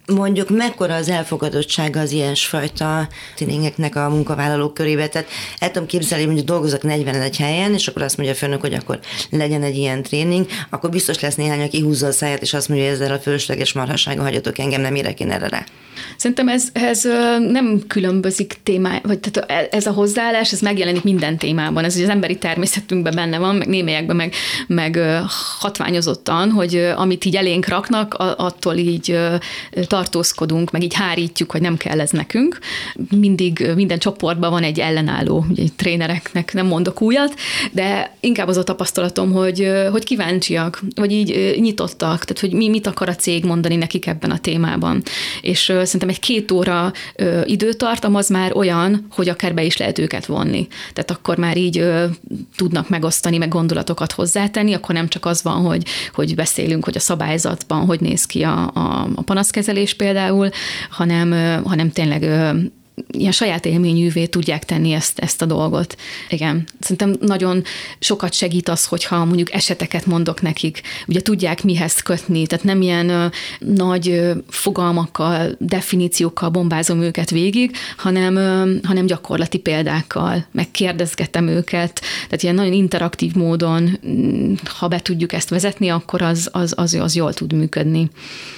Mondjuk mekkora az elfogadottsága az ilyesfajta tréningeknek a munkavállalók körébe? Tehát el tudom képzelni, mondjuk dolgozok 41 helyen, és akkor azt mondja a főnök, hogy akkor legyen egy ilyen tréning, akkor biztos lesz néhány, aki húzza a száját, és azt mondja, hogy ezzel a fölösleges marhaságon hagyjatok engem, nem érek én erre rá. Szerintem ez nem különbözik témája, vagy tehát ez a hozzáállás, ez megjelenik minden témában. Ez ugye az emberi természetünkben benne van, meg némelyekben meg hatványozottan, hogy amit így elénk raknak, attól így tartózkodunk, meg így hárítjuk, hogy nem kell ez nekünk. Mindig minden csoportban van egy ellenálló, ugye trénereknek nem mondok újat, de inkább az a tapasztalatom, hogy kíváncsiak, vagy így nyitottak, tehát hogy mit akar a cég mondani nekik ebben a témában. És szerintem egy 2 óra időtartam az már olyan, hogy akár be is lehet őket vonni. Tehát akkor már így tudnak megosztani, meg gondolatokat hozzátenni, akkor nem csak az van, hogy beszélünk, hogy a szabályzatban hogy néz ki a panaszkezelés például, hanem tényleg ilyen saját élményűvé tudják tenni ezt a dolgot. Igen. Szerintem nagyon sokat segít az, hogyha mondjuk eseteket mondok nekik. Ugye tudják mihez kötni, tehát nem ilyen nagy fogalmakkal, definíciókkal bombázom őket végig, hanem gyakorlati példákkal, megkérdezgetem őket. Tehát ilyen nagyon interaktív módon, ha be tudjuk ezt vezetni, akkor az jól tud működni.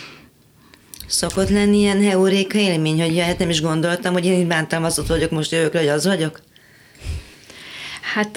Szokott lenni ilyen heuréka élmény, hogy hát nem is gondoltam, hogy én itt bántalmazott vagyok, most jövök le, hogy az vagyok? Hát,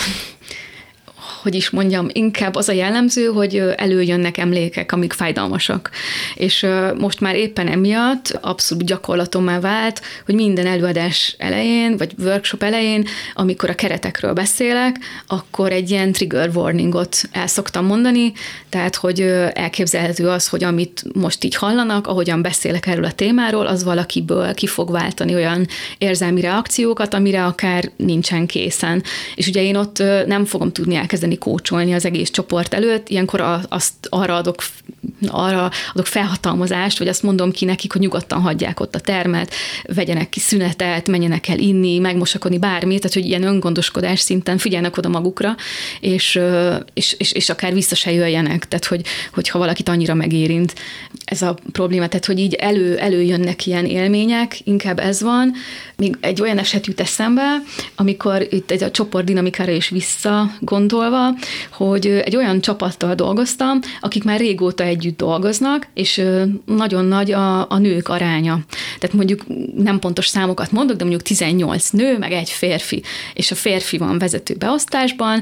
hogy is mondjam, inkább az a jellemző, hogy előjönnek emlékek, amik fájdalmasak. És most már éppen emiatt abszolút gyakorlatommá vált, hogy minden előadás elején, vagy workshop elején, amikor a keretekről beszélek, akkor egy ilyen trigger warningot el szoktam mondani, tehát, hogy elképzelhető az, hogy amit most így hallanak, ahogyan beszélek erről a témáról, az valakiből ki fog váltani olyan érzelmi reakciókat, amire akár nincsen készen. És ugye én ott nem fogom tudni elkezdeni kócsolni az egész csoport előtt, ilyenkor arra adok felhatalmazást, vagy azt mondom ki nekik, hogy nyugodtan hagyják ott a termet, vegyenek ki szünetet, menjenek el inni, megmosakodni, bármit, tehát hogy ilyen öngondoskodás szinten figyelnek oda magukra, és akár vissza se jöjjenek, tehát hogyha valakit annyira megérint ez a probléma, tehát hogy így előjönnek ilyen élmények, inkább ez van. Még egy olyan eset jut eszembe, amikor itt egy a csoport dinamikára is visszagondolva, hogy egy olyan csapattal dolgoztam, akik már régóta együtt dolgoznak, és nagyon nagy a nők aránya. Tehát mondjuk nem pontos számokat mondok, de mondjuk 18 nő, meg egy férfi. És a férfi van vezető beosztásban,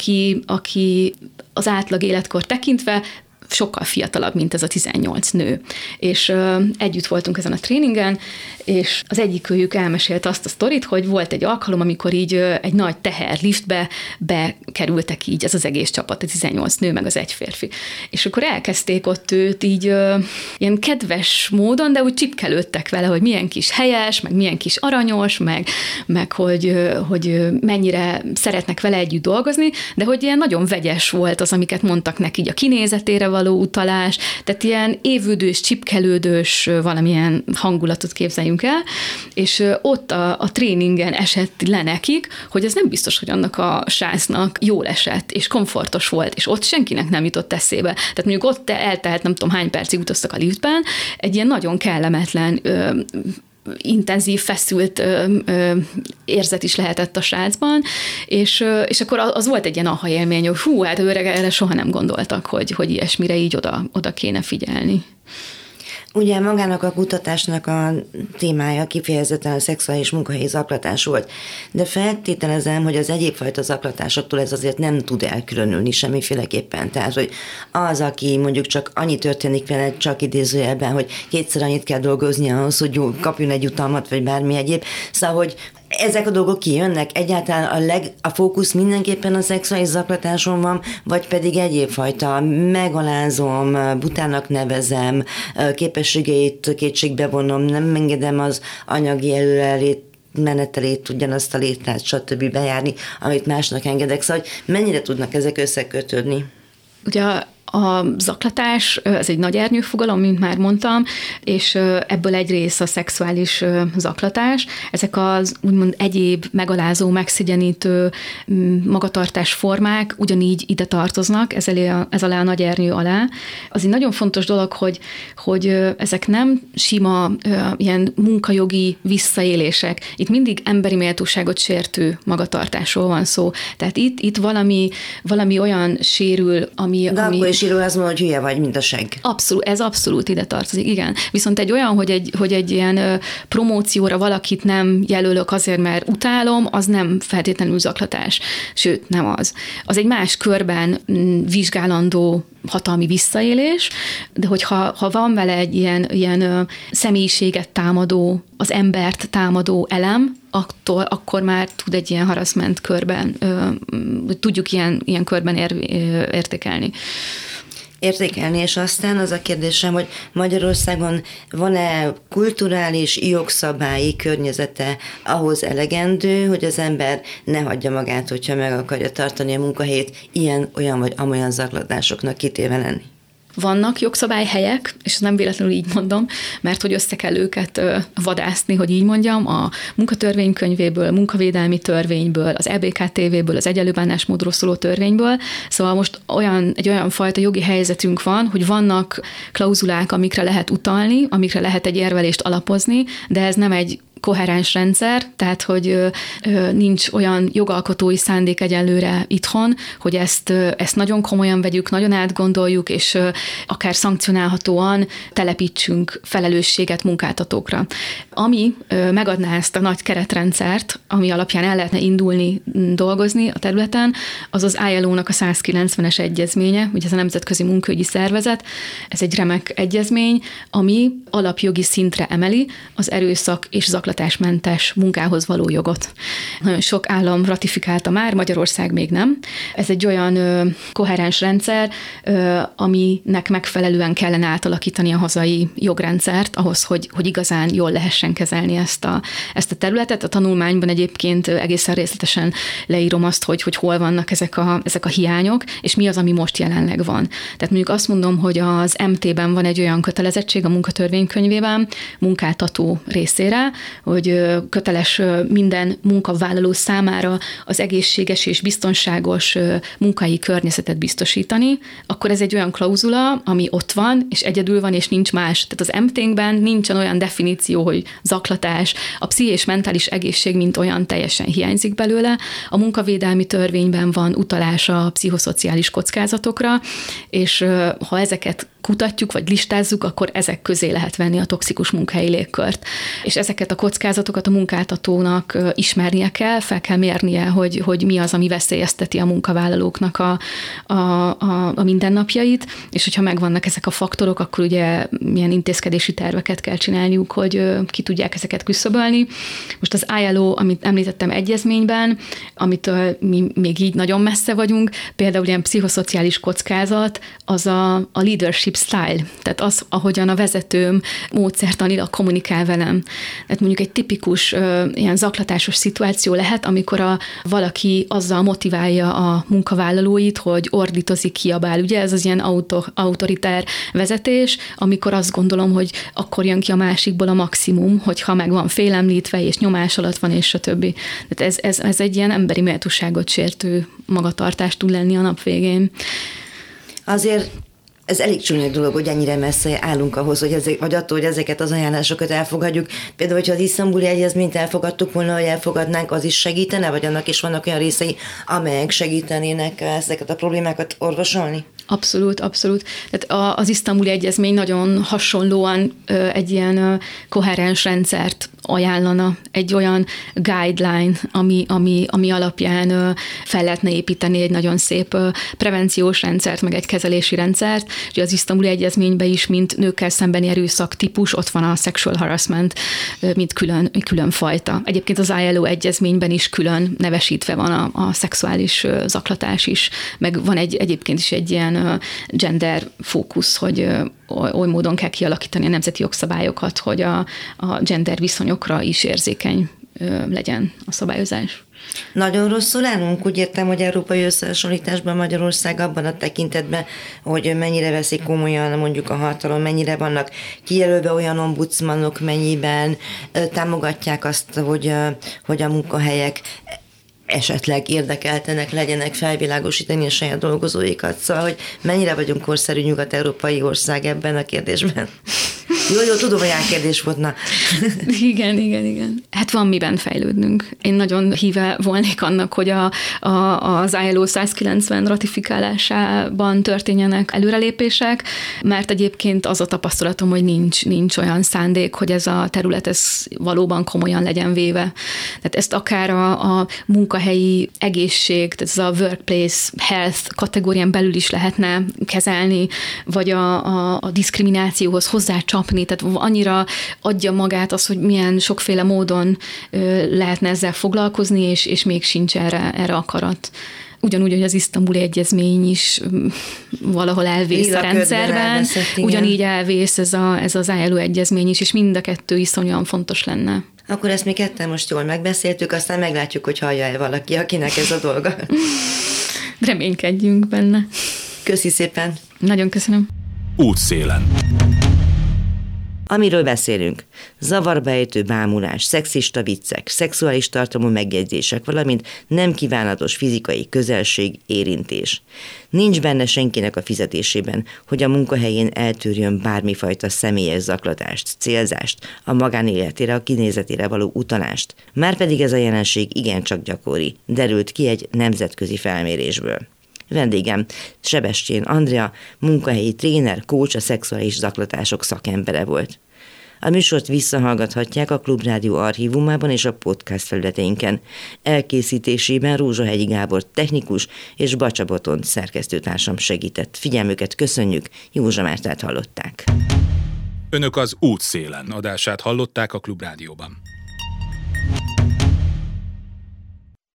aki az átlag életkor tekintve sokkal fiatalabb, mint ez a 18 nő. És együtt voltunk ezen a tréningen, és az egyikőjük elmesélte azt a sztorit, hogy volt egy alkalom, amikor így egy nagy teherliftbe bekerültek így ez az egész csapat, a 18 nő, meg az egy férfi. És akkor elkezdték ott őt így ilyen kedves módon, de úgy csipkelődtek vele, hogy milyen kis helyes, meg milyen kis aranyos, meg hogy mennyire szeretnek vele együtt dolgozni, de hogy ilyen nagyon vegyes volt az, amiket mondtak neki, így a kinézetére való utalás, tehát ilyen évődős, csipkelődős valamilyen hangulatot képzeljünk el, és ott a tréningen esett le nekik, hogy ez nem biztos, hogy annak a srácnak jól esett, és komfortos volt, és ott senkinek nem jutott eszébe. Tehát mondjuk ott eltelt nem tudom hány percig utaztak a liftben, egy ilyen nagyon kellemetlen intenzív, feszült érzet is lehetett a srácban, és akkor az volt egy ilyen aha élmény, hogy hú, hát erre soha nem gondoltak, hogy ilyesmire így oda kéne figyelni. Ugye magának a kutatásnak a témája kifejezetten a szexuális munkahelyi zaklatás volt, de feltételezem, hogy az egyéb fajta zaklatásoktól ez azért nem tud elkülönülni semmiféleképpen. Tehát, hogy az, aki mondjuk csak annyi történik vele, csak idézőjelben, hogy 2-szer annyit kell dolgozni ahhoz, hogy kapjon egy jutalmat, vagy bármi egyéb. Szóval, hogy ezek a dolgok kijönnek? Egyáltalán a fókusz mindenképpen a szexuális zaklatáson van, vagy pedig egyéb fajta megalázom, butának nevezem, képességeit kétségbe vonom, nem engedem az anyagi menetelét, ugyanazt a létrát, stb. Bejárni, amit másnak engedek. Szóval, hogy mennyire tudnak ezek összekötődni? Ugye A zaklatás, ez egy nagy ernyőfogalom, mint már mondtam, és ebből egy rész a szexuális zaklatás. Ezek az úgymond egyéb megalázó, megszigyenítő magatartás formák ugyanígy ide tartoznak, ez alá a nagy ernyő alá. Az egy nagyon fontos dolog, hogy ezek nem sima ilyen munkajogi visszaélések. Itt mindig emberi méltóságot sértő magatartásról van szó. Tehát itt valami olyan sérül, ami sírul, az mondja, hogy hülye vagy, mint a segg. Abszolút, ez abszolút ide tartozik, igen. Viszont egy olyan, hogy egy ilyen promócióra valakit nem jelölök azért, mert utálom, az nem feltétlenül zaklatás. Sőt, nem az. Az egy más körben vizsgálandó hatalmi visszaélés, de hogyha van vele egy ilyen személyiséget támadó, az embert támadó elem, akkor már tud egy ilyen harassment körben, tudjuk ilyen körben értékelni. És aztán az a kérdésem, hogy Magyarországon van-e kulturális, jogszabályi környezete ahhoz elegendő, hogy az ember ne hagyja magát, hogyha meg akarja tartani a munkahelyét, ilyen, olyan vagy amolyan zaklatásoknak kitéve lenni? Vannak jogszabályhelyek, és nem véletlenül így mondom, mert hogy össze kell őket vadászni, hogy így mondjam, a munkatörvénykönyvéből, munkavédelmi törvényből, az EBKTV-ből, az egyenlő bánásmódról szóló törvényből. Szóval most egy olyan fajta jogi helyzetünk van, hogy vannak klauzulák, amikre lehet utalni, amikre lehet egy érvelést alapozni, de ez nem egy koherens rendszer, tehát hogy nincs olyan jogalkotói szándék egyelőre itthon, hogy ezt nagyon komolyan vegyük, nagyon átgondoljuk, és akár szankcionálhatóan telepítsünk felelősséget munkáltatókra. Ami megadná ezt a nagy keretrendszert, ami alapján el lehetne indulni, dolgozni a területen, az az ILO-nak a 190-es egyezménye, ugye ez a Nemzetközi Munkaügyi Szervezet, ez egy remek egyezmény, ami alapjogi szintre emeli az erőszak és zaklatásmentes munkához való jogot. Nagyon sok állam ratifikálta már, Magyarország még nem. Ez egy olyan koherens rendszer, aminek megfelelően kellene átalakítani a hazai jogrendszert ahhoz, hogy igazán jól lehessen kezelni ezt a területet. A tanulmányban egyébként egészen részletesen leírom azt, hogy hol vannak ezek a hiányok, és mi az, ami most jelenleg van. Tehát mondjuk azt mondom, hogy az MT-ben van egy olyan kötelezettség a munkatörvénykönyvében, munkáltató részére, hogy köteles minden munkavállaló számára az egészséges és biztonságos munkai környezetet biztosítani, akkor ez egy olyan klauzula, ami ott van, és egyedül van, és nincs más. Tehát az MT-ben nincsen olyan definíció, hogy zaklatás, a pszichés mentális egészség, mint olyan teljesen hiányzik belőle. A munkavédelmi törvényben van utalás a pszichoszociális kockázatokra, és ha ezeket kutatjuk, vagy listázzuk, akkor ezek közé lehet venni a toxikus munkahelyi légkört. És ezeket a kockázatokat a munkáltatónak ismernie kell, fel kell mérnie, hogy mi az, ami veszélyezteti a munkavállalóknak a mindennapjait, és hogyha megvannak ezek a faktorok, akkor ugye milyen intézkedési terveket kell csinálniuk, hogy ki tudják ezeket küszöbölni. Most az ILO, amit említettem egyezményben, amitől mi még így nagyon messze vagyunk, például ilyen pszichoszociális kockázat, az a leadership style, tehát az, ahogyan a vezetőm módszertanilag kommunikál velem. Tehát mondjuk egy tipikus ilyen zaklatásos szituáció lehet, amikor valaki azzal motiválja a munkavállalóit, hogy ordítozik, kiabál. Ugye ez az ilyen autoritár vezetés, amikor azt gondolom, hogy akkor jön ki a másikból a maximum, hogyha meg van félemlítve, és nyomás alatt van, és stb. Tehát ez egy ilyen emberi méltóságot sértő magatartás tud lenni a nap végén. Azért ez elég csúnya dolog, hogy ennyire messze állunk ahhoz, vagy attól, hogy ezeket az ajánlásokat elfogadjuk. Például, hogyha az isztambuli egyezményt elfogadtuk volna, hogy elfogadnánk, az is segítene, vagy annak is vannak olyan részei, amelyek segítenének ezeket a problémákat orvosolni? Abszolút, abszolút. Tehát az isztambuli egyezmény nagyon hasonlóan egy ilyen koherens rendszert ajánlana, egy olyan guideline, ami alapján fel lehetne építeni egy nagyon szép prevenciós rendszert, meg egy kezelési rendszert. Ugye az isztambuli egyezményben is, mint nőkkel szembeni erőszak típus, ott van a sexual harassment, mint külön fajta. Egyébként az ILO egyezményben is külön nevesítve van a szexuális zaklatás is, meg van egyébként is egy ilyen gender fókusz, hogy oly módon kell kialakítani a nemzeti jogszabályokat, hogy a gender viszonyokra is érzékeny legyen a szabályozás. Nagyon rosszul állunk, úgy értem, hogy európai összehasonlításban Magyarország abban a tekintetben, hogy mennyire veszik komolyan mondjuk a hatalom, mennyire vannak kijelölve olyan ombudsmanok, mennyiben támogatják azt, hogy a munkahelyek esetleg érdekeltenek legyenek felvilágosítani a saját dolgozóikat. Szóval, hogy mennyire vagyunk korszerű nyugat-európai ország ebben a kérdésben. Jó, tudom, hogy álkérdés volt, na. Igen. Hát van miben fejlődnünk. Én nagyon híve volnék annak, hogy az ILO 190 ratifikálásában történjenek előrelépések, mert egyébként az a tapasztalatom, hogy nincs olyan szándék, hogy ez a terület valóban komolyan legyen véve. Tehát ezt akár a munkahelyi egészség, tehát ez a workplace health kategórián belül is lehetne kezelni, vagy a diszkriminációhoz hozzácsapni, tehát annyira adja magát az, hogy milyen sokféle módon lehetne ezzel foglalkozni, és még sincs erre akarat. Ugyanúgy, hogy az Isztambuli Egyezmény is valahol elvész a rendszerben, ugyanígy elvész ez az ILO egyezmény is, és mind a kettő iszonyúan fontos lenne. Akkor ezt mi ketten most jól megbeszéltük, aztán meglátjuk, hogy hallja-e valaki, akinek ez a dolga. Reménykedjünk benne. Köszi szépen. Nagyon köszönöm. Útszélen. Amiről beszélünk, zavarba ejtő bámulás, szexista viccek, szexuális tartalmú megjegyzések, valamint nem kívánatos fizikai közelség, érintés. Nincs benne senkinek a fizetésében, hogy a munkahelyén eltűrjön bármifajta személyes zaklatást, célzást, a magánéletére, a kinézetére való utalást. Márpedig ez a jelenség igencsak gyakori, derült ki egy nemzetközi felmérésből. Vendégem Sebestyén Andrea, munkahelyi tréner, coach, a szexuális zaklatások szakembere volt. A műsort visszahallgathatják a Klubrádió archívumában és a podcast felületeinken. Elkészítésében Rózsahegyi Gábor technikus és Bacsa Botond szerkesztőtársam segített. Figyelmüket köszönjük, Józsa Mártát hallották. Önök az Útszélen adását hallották a Klubrádióban.